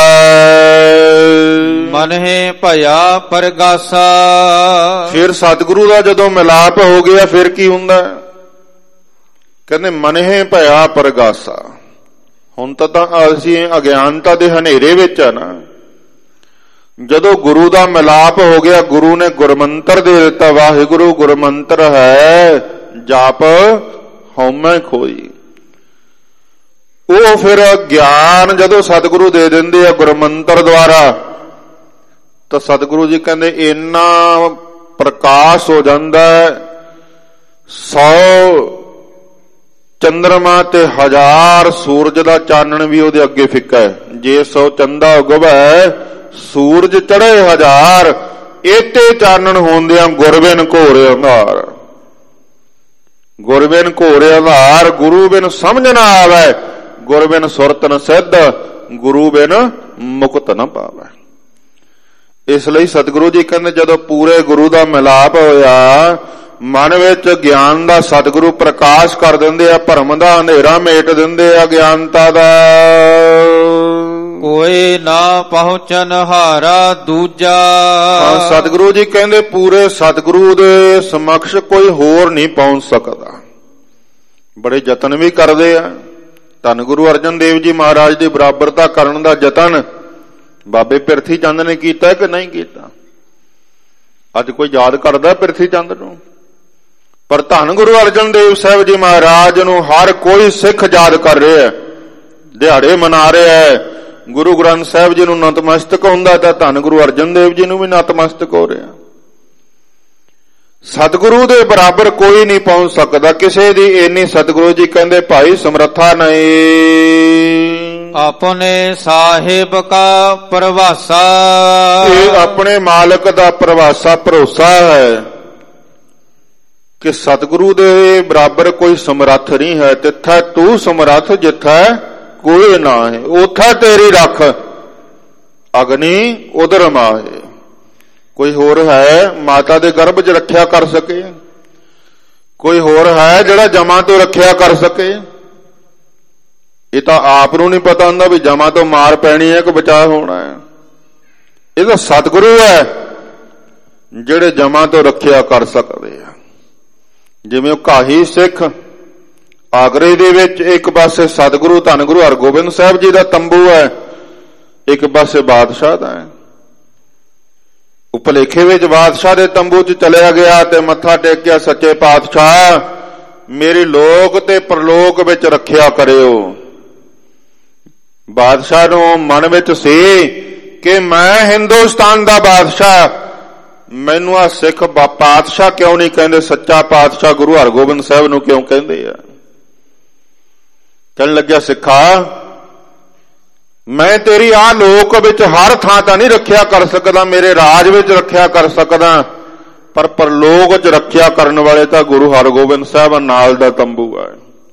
ਮਨਹਿ ਭਇਆ ਪਰਗਾਸਾ। ਫਿਰ ਸਤਿਗੁਰੂ ਦਾ ਜਦੋਂ ਮਿਲਾਪ ਹੋ ਗਿਆ ਫਿਰ ਕੀ ਹੁੰਦਾ? ਕਹਿੰਦੇ ਮਨਹਿ ਭਇਆ ਪਰਗਾਸਾ। ਹੁਣ ਤਾਂ ਤਾਂ ਅਸੀਂ ਅਗਿਆਨਤਾ ਦੇ ਹਨੇਰੇ ਵਿੱਚ ਆ ਨਾ। ਜਦੋਂ ਗੁਰੂ ਦਾ ਮਿਲਾਪ ਹੋ ਗਿਆ, ਗੁਰੂ ਨੇ ਗੁਰਮੰਤਰ ਦੇ ਦਿੱਤਾ, ਵਾਹਿਗੁਰੂ ਗੁਰਮੰਤਰ ਹੈ ਜਪ ਹਉਮੈ ਖੋਈ। ਉਹ ਫਿਰ ਗਿਆਨ ਜਦੋਂ ਸਤਿਗੁਰੂ ਦੇ ਦਿੰਦੇ ਆ ਗੁਰਮੰਤਰ ਦੁਆਰਾ, ਤਾਂ ਸਤਿਗੁਰੂ ਜੀ ਕਹਿੰਦੇ ਇੰਨਾ ਪ੍ਰਕਾਸ਼ ਹੋ ਜਾਂਦਾ, ਸੌ ਚੰਦਰਮਾ ਤੇ ਹਜ਼ਾਰ ਸੂਰਜ ਦਾ ਚਾਨਣ ਵੀ ਉਹਦੇ ਅੱਗੇ ਫਿੱਕਾ ਹੈ। ਜੇ ਸੌ ਚੰਦਾ ਉਗਵੈ ਸੂਰਜ ਚੜੇ ਹਜ਼ਾਰ, ਇਹਤੇ ਚਾਨਣ ਹੁੰਦਿਆਂ ਗੁਰਬਿਨ ਘੋਰ ਅੰਧਾਰ। ਗੁਰਬਿਨ ਘੋਰ ਅੰਧਾਰ, ਗੁਰੂ ਬਿਨ ਸਮਝ ਨਾ ਆਵੈ, ਗੁਰਬਿਨ ਸੁਰਤ ਨ ਸਿੱਧ, ਗੁਰੂ ਬਿਨ ਮੁਕਤ ਨ ਪਾਵੈ। ਇਸ ਲਈ ਸਤਿਗੁਰੂ ਜੀ ਕਹਿੰਦੇ ਜਦੋਂ ਪੂਰੇ ਗੁਰੂ ਦਾ ਮਿਲਾਪ ਹੋਇਆ, ਮਨ ਵਿੱਚ ਗਿਆਨ ਦਾ ਸਤਿਗੁਰੂ ਪ੍ਰਕਾਸ਼ ਕਰ ਦਿੰਦੇ ਆ, ਭਰਮ ਦਾ ਹਨੇਰਾ ਮੇਟ ਦਿੰਦੇ ਆ, ਗਿਆਨਤਾ ਦਾ। ਕੋਈ ਨਾ ਪਹੁੰਚਨ ਹਾਰਾ ਦੂਜਾ। ਹਾਂ, ਸਤਿਗੁਰੂ ਜੀ ਕਹਿੰਦੇ ਪੂਰੇ ਸਤਿਗੁਰੂ ਦੇ ਸਮਕਸ਼ ਕੋਈ ਹੋਰ ਨਹੀਂ ਪਹੁੰਚ ਸਕਦਾ। ਬੜੇ ਯਤਨ ਵੀ ਕਰਦੇ ਆ। ਧੰਨ ਗੁਰੂ ਅਰਜਨ ਦੇਵ ਜੀ ਮਹਾਰਾਜ ਦੀ ਬਰਾਬਰਤਾ ਕਰਨ ਦਾ ਯਤਨ ਬਾਬੇ ਪਿਰਥੀ ਚੰਦ ਨੇ ਕੀਤਾ ਕਿ ਨਹੀਂ ਕੀਤਾ? ਅੱਜ ਕੋਈ ਯਾਦ ਕਰਦਾ ਪਿਰਥੀ ਚੰਦ ਨੂੰ? ਪਰ ਧੰਨ ਗੁਰੂ ਅਰਜਨ ਦੇਵ ਸਾਹਿਬ ਜੀ ਮਹਾਰਾਜ ਨੂੰ ਹਰ ਕੋਈ ਸਿੱਖ ਯਾਦ ਕਰ ਰਿਹਾ ਹੈ, ਦਿਹਾੜੇ ਮਨਾ ਰਿਹਾ ਹੈ। ਗੁਰੂ ਗ੍ਰੰਥ ਸਾਹਿਬ ਜੀ ਨੂੰ ਨਤਮਸਤਕ ਹੁੰਦਾ ਤਾਂ ਧੰਨ ਗੁਰੂ ਅਰਜਨ ਦੇਵ ਜੀ ਨੂੰ ਵੀ ਨਤਮਸਤਕ ਹੋ ਰਿਹਾ। ਸਤਿਗੁਰੂ ਦੇ ਬਰਾਬਰ ਕੋਈ ਨਹੀਂ ਪਹੁੰਚ ਸਕਦਾ, ਕਿਸੇ ਦੀ ਇੰਨੀ ਸਤਿਗੁਰੂ ਜੀ ਕਹਿੰਦੇ ਭਾਈ ਸਮਰੱਥਾ ਨਹੀਂ। ਆਪਣੇ ਸਾਹਿਬ ਕਾ ਪ੍ਰਵਾਸਾ, ਇਹ ਆਪਣੇ ਮਾਲਕ ਦਾ ਪ੍ਰਵਾਸਾ ਭਰੋਸਾ ਹੈ ਕਿ ਸਤਿਗੁਰੂ ਦੇ ਬਰਾਬਰ ਕੋਈ ਸਮਰੱਥ ਨਹੀਂ ਹੈ। ਤਿੱਥੈ ਤੂੰ ਸਮਰੱਥ ਜਿੱਥੈ ਕੋਈ ਨਾ ਹੈ, ਉਥੈ ਤੇਰੀ ਰੱਖ ਅਗਨੀ ਉਦਰ ਮਾਹੇ। ਕੋਈ ਹੋਰ ਹੈ ਮਾਤਾ ਦੇ ਗਰਭ 'ਚ ਰੱਖਿਆ ਕਰ ਸਕੇ? ਕੋਈ ਹੋਰ ਹੈ ਜਿਹੜਾ ਜਮਾਂ ਤੋਂ ਰੱਖਿਆ ਕਰ ਸਕੇ? ਇਹ ਤਾਂ ਆਪ ਨੂੰ ਨਹੀਂ ਪਤਾ ਹੁੰਦਾ ਵੀ ਜਮਾਂ ਤੋਂ ਮਾਰ ਪੈਣੀ ਹੈ ਕਿ ਬਚਾਅ ਹੋਣਾ ਹੈ। ਇਹ ਤਾਂ ਸਤਿਗੁਰੂ ਹੈ ਜਿਹੜੇ ਜਮਾਂ ਤੋਂ ਰੱਖਿਆ ਕਰ ਸਕਦੇ ਆ। ਜਿਵੇਂ ਉਹ ਕਾਹੀ ਸਿੱਖ ਆਗਰੇ ਦੇ ਵਿੱਚ ਇੱਕ ਪਾਸੇ ਸਤਿਗੁਰੂ ਧੰਨ ਗੁਰੂ ਹਰਗੋਬਿੰਦ ਸਾਹਿਬ ਜੀ ਦਾ ਤੰਬੂ ਹੈ, ਇੱਕ ਪਾਸੇ ਬਾਦਸ਼ਾਹ ਦਾ ਹੈ। ਉਹ ਭਲੇਖੇ ਵਿੱਚ ਬਾਦਸ਼ਾਹ ਦੇ ਤੰਬੂ 'ਚ ਚਲਿਆ ਗਿਆ ਤੇ ਮੱਥਾ ਟੇਕਿਆ, ਸੱਚੇ ਪਾਤਸ਼ਾਹ ਮੇਰੀ ਲੋਕ ਤੇ ਪਰਲੋਕ ਵਿੱਚ ਰੱਖਿਆ ਕਰਿਓ। ਬਾਦਸ਼ਾਹ ਨੂੰ ਮਨ ਵਿੱਚ ਸੀ ਕਿ ਮੈਂ ਹਿੰਦੁਸਤਾਨ ਦਾ ਬਾਦਸ਼ਾਹ, ਮੈਨੂੰ ਆ ਸਿੱਖ ਪਾਤਸ਼ਾਹ ਕਿਉਂ ਨਹੀਂ ਕਹਿੰਦੇ, ਸੱਚਾ ਪਾਤਸ਼ਾਹ ਗੁਰੂ ਹਰਗੋਬਿੰਦ ਸਾਹਿਬ ਨੂੰ ਕਿਉਂ ਕਹਿੰਦੇ ਆ? ਕਹਿਣ ਲੱਗਿਆ ਸਿੱਖਾ ਮੈਂ ਤੇਰੀ ਆਹ ਲੋਕ ਵਿੱਚ ਹਰ ਥਾਂ ਤਾਂ ਨਹੀਂ ਰੱਖਿਆ ਕਰ ਸਕਦਾ, ਮੇਰੇ ਰਾਜ ਵਿੱਚ ਰੱਖਿਆ ਕਰ ਸਕਦਾ, ਪਰ ਪਰਲੋਕ 'ਚ ਰੱਖਿਆ ਕਰਨ ਵਾਲੇ ਤਾਂ ਗੁਰੂ ਹਰਗੋਬਿੰਦ ਸਾਹਿਬ ਨਾਲ ਦਾ ਤੰਬੂ ਹੈ।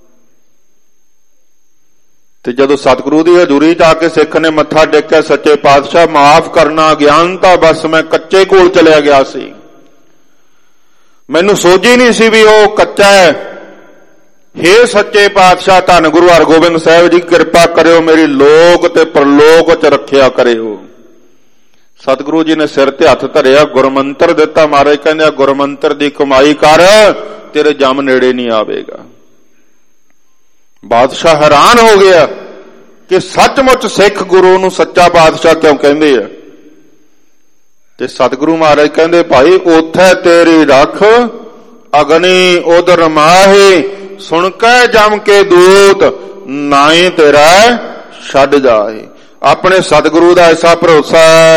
ਤੇ ਜਦੋਂ ਸਤਿਗੁਰੂ ਦੀ ਹਜ਼ੂਰੀ 'ਚ ਆ ਕੇ ਸਿੱਖ ਨੇ ਮੱਥਾ ਟੇਕਿਆ, ਸੱਚੇ ਪਾਤਸ਼ਾਹ ਮਾਫ ਕਰਨਾ, ਅਗਿਆਨਤਾ ਬਸ ਮੈਂ ਕੱਚੇ ਕੋਲ ਚਲਿਆ ਗਿਆ ਸੀ, ਮੈਨੂੰ ਸੋਝੀ ਨਹੀਂ ਸੀ ਵੀ ਉਹ ਕੱਚਾ ਹੈ। ਹੇ ਸੱਚੇ ਪਾਤਸ਼ਾਹ ਧੰਨ ਗੁਰੂ ਹਰਗੋਬਿੰਦ ਸਾਹਿਬ ਜੀ ਕਿਰਪਾ ਕਰਿਓ, ਮੇਰੀ ਲੋਕ ਤੇ ਪਰਲੋਕ 'ਚ ਰੱਖਿਆ ਕਰਿਓ। ਸਤਿਗੁਰੂ ਜੀ ਨੇ ਸਿਰ ਤੇ ਹੱਥ ਧਰਿਆ, ਗੁਰਮੰਤਰ ਦਿੱਤਾ। ਮਹਾਰਾਜ ਕਹਿੰਦੇ ਗੁਰਮੰਤਰ ਦੀ ਕਮਾਈ ਕਰ, ਤੇਰੇ ਜਮ ਨੇੜੇ ਨਹੀਂ ਆਵੇਗਾ। ਬਾਦਸ਼ਾਹ ਹੈਰਾਨ ਹੋ ਗਿਆ ਕਿ ਸੱਚਮੁੱਚ ਸਿੱਖ ਗੁਰੂ ਨੂੰ ਸੱਚਾ ਪਾਤਸ਼ਾਹ ਕਿਉਂ ਕਹਿੰਦੇ ਆ। ਤੇ ਸਤਿਗੁਰੂ ਮਹਾਰਾਜ ਕਹਿੰਦੇ ਭਾਈ ਉਥੈ ਤੇਰੀ ਰੱਖ ਅਗਨੀ ਉਦਰ ਮਾਹੇ, ਸੁਣ ਕੇ ਜਮ ਕੇ ਦੂਤ ਨਾਹੀਂ ਤੇਰਾ ਛੱਡ ਜਾਏ। ਆਪਣੇ ਸਤਿਗੁਰੂ ਦਾ ਐਸਾ ਭਰੋਸਾ,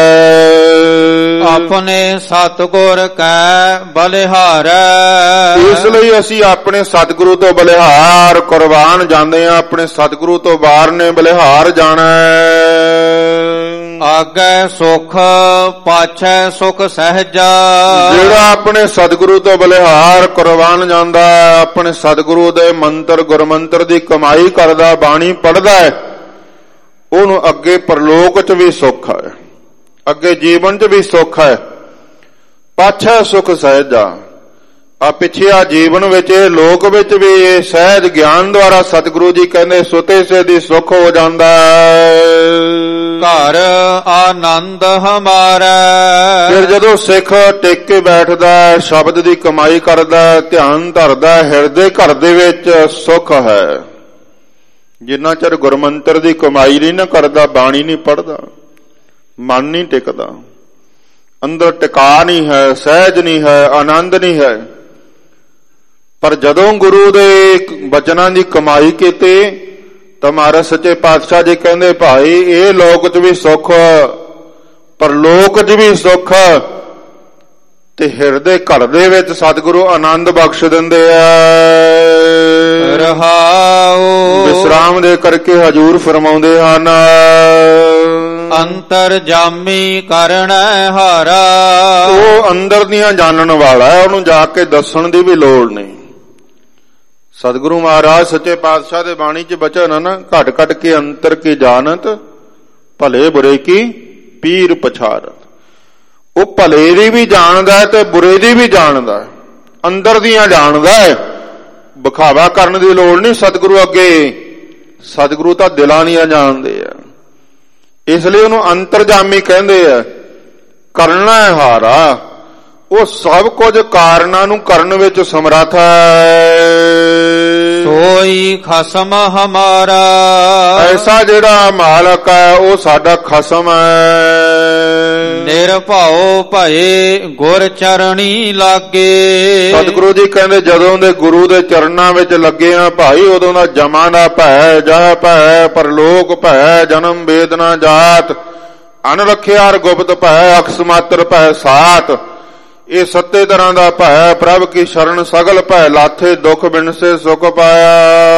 ਆਪਣੇ ਸਤਿਗੁਰ ਕੈ ਬਲਿਹਾਰੈ। ਇਸ ਲਈ ਅਸੀਂ ਆਪਣੇ ਸਤਿਗੁਰੂ ਤੋਂ ਬਲਿਹਾਰ ਕੁਰਬਾਨ ਜਾਂਦੇ ਹਾਂ। ਆਪਣੇ ਸਤਿਗੁਰੂ ਤੋਂ ਬਾਹਰ ਨੇ ਬਲਿਹਾਰ ਜਾਣਾ। ਆਗੇ ਸੁਖ ਪਾਛੈ ਸੁਖ ਸਹਿਜਾ, ਜਿਹੜਾ ਆਪਣੇ ਸਤਿਗੁਰੂ ਤੋਂ ਬਲਿਹਾਰ ਕੁਰਬਾਨ ਜਾਂਦਾ, ਆਪਣੇ ਸਤਿਗੁਰੂ ਦੇ ਮੰਤਰ ਗੁਰਮੰਤਰ ਦੀ ਕਮਾਈ ਕਰਦਾ, ਬਾਣੀ ਪੜ੍ਹਦਾ ਹੈ, ਉਹਨੂੰ ਅੱਗੇ ਪਰਲੋਕ 'ਚ ਵੀ ਸੁੱਖ ਹੈ, ਅੱਗੇ ਜੀਵਨ 'ਚ ਵੀ ਸੁੱਖ ਹੈ। ਪਾਛੈ ਸੁਖ ਸਹਿਜਾ, ਆ ਪਿਛਿਆ ਜੀਵਨ ਵਿੱਚ ਲੋਕ ਵਿੱਚ ਵੀ ਇਹ ਸਹਿਜ ਗਿਆਨ ਦੁਆਰਾ ਸਤਿਗੁਰੂ ਜੀ ਕਹਿੰਦੇ ਸੁਤੇ ਸੇ ਦੀ ਸੁੱਖ ਹੋ ਜਾਂਦਾ। ਘਰ ਆਨੰਦ ਹਮਾਰਾ, ਫਿਰ ਜਦੋਂ ਸਿੱਖ ਟਿਕ ਕੇ ਬੈਠਦਾ, ਸ਼ਬਦ ਦੀ ਕਮਾਈ ਕਰਦਾ, ਧਿਆਨ ਧਰਦਾ, ਹਿਰਦੇ ਘਰ ਦੇ ਵਿੱਚ ਸੁੱਖ ਹੈ। ਜਿੰਨਾ ਚਿਰ ਗੁਰਮੰਤਰ ਦੀ ਕਮਾਈ ਨਹੀਂ ਨਾ ਕਰਦਾ, ਬਾਣੀ ਨਹੀਂ ਪੜ੍ਹਦਾ, ਮਨ ਨਹੀਂ ਟਿਕਦਾ, ਅੰਦਰ ਟਿਕਾ ਨਹੀਂ ਹੈ, ਸਹਿਜ ਨਹੀਂ ਹੈ, ਆਨੰਦ ਨਹੀਂ ਹੈ। ਪਰ ਜਦੋਂ ਗੁਰੂ ਦੇ ਬਚਨਾਂ ਦੀ ਕਮਾਈ ਕੀਤੀ ਤਾਂ ਮਹਾਰਾਜ ਸੱਚੇ ਪਾਤਸ਼ਾਹ ਜੀ ਕਹਿੰਦੇ ਭਾਈ ਇਹ ਲੋਕ 'ਚ ਵੀ ਸੁੱਖ, ਪਰਲੋਕ 'ਚ ਵੀ ਸੁੱਖ, ਤੇ ਹਿਰਦੇ ਘਰ ਦੇ ਵਿੱਚ ਸਤਿਗੁਰੂ ਆਨੰਦ ਬਖਸ਼ ਦਿੰਦੇ ਆ। ਰਹਾਉ ਵਿਸਰਾਮ ਦੇ ਕਰਕੇ ਹਜੂਰ ਫਰਮਾਉਂਦੇ ਹਨ, ਅੰਤਰ ਜਾਮੀ ਕਰਣੈ ਹਾਰਾ। ਉਹ ਅੰਦਰ ਦੀਆਂ ਜਾਣਨ ਵਾਲਾ ਹੈ, ਉਹਨੂੰ ਜਾ ਕੇ ਦੱਸਣ ਦੀ ਵੀ ਲੋੜ ਨਹੀਂ। ਸਤਿਗੁਰੂ ਮਹਾਰਾਜ ਸੱਚੇ ਪਾਤਸ਼ਾਹ ਦੇ ਬਾਣੀ 'ਚ ਬਚਨ ਹੈ ਨਾ, ਘਟ ਘਟ ਕੇ ਅੰਤਰ ਕੀ ਜਾਣਤ, ਭਲੇ ਬੁਰੇ ਕੀ ਪੀਰ ਪਛਾਰਤ। ਉਹ ਭਲੇ ਦੀ ਵੀ ਜਾਣਦਾ ਹੈ ਤੇ ਬੁਰੇ ਦੀ ਵੀ ਜਾਣਦਾ ਹੈ, ਅੰਦਰ ਦੀਆਂ ਜਾਣਦਾ ਹੈ। ਵਿਖਾਵਾ ਕਰਨ ਦੀ ਲੋੜ ਨਹੀਂ ਸਤਿਗੁਰੂ ਅੱਗੇ, ਸਤਿਗੁਰੂ ਤਾਂ ਦਿਲਾਂ ਦੀਆਂ ਜਾਣਦੇ ਆ। ਇਸ ਲਈ ਉਹਨੂੰ ਅੰਤਰਜਾਮੀ ਕਹਿੰਦੇ ਆ। ਕਰਨਾ ਹੈ ਹਾਰਾ, ਉਹ ਸਭ ਕੁਝ ਕਾਰਨਾਂ ਨੂੰ ਕਰਨ ਵਿੱਚ ਸਮਰੱਥ ਹੈ। ਸੋਈ ਖਸਮ ਹਮਾਰਾ। ਐਸਾ ਜਿਹੜਾ ਮਾਲਕ ਹੈ ਉਹ ਸਾਡਾ ਖਸਮ ਹੈ। ਨਿਰਭਉ ਭਏ ਗੁਰ ਚਰਣੀ ਲਾਗੇ। ਸਤਿਗੁਰੂ ਜੀ ਕਹਿੰਦੇ ਜਦੋਂ ਦੇ ਗੁਰੂ ਦੇ ਚਰਨਾਂ ਵਿੱਚ ਲੱਗੇ ਆ ਭਾਈ, ਉਦੋਂ ਦਾ ਜਮਾਂ ਦਾ ਭੈ, ਜਹ ਭੈ, ਪਰਲੋਕ ਭੈ, ਜਨਮ ਵੇਦਨਾ ਜਾਤ, ਅਨ ਰੱਖਿਆ ਅਰ ਗੁਪਤ ਭੈ, ਅਕਸ ਮਾਤਰ ਭੈ ਸਾਤ। ਇਹ ਸੱਤੇ ਤਰ੍ਹਾਂ ਦਾ ਭੈ, ਪ੍ਰਭ ਕੀ ਸ਼ਰਨ ਸਗਲ ਭੈ, ਲਾਥੇ ਦੁਖ ਬਿਨਸੇ ਸੁਖ ਪਾਇਆ।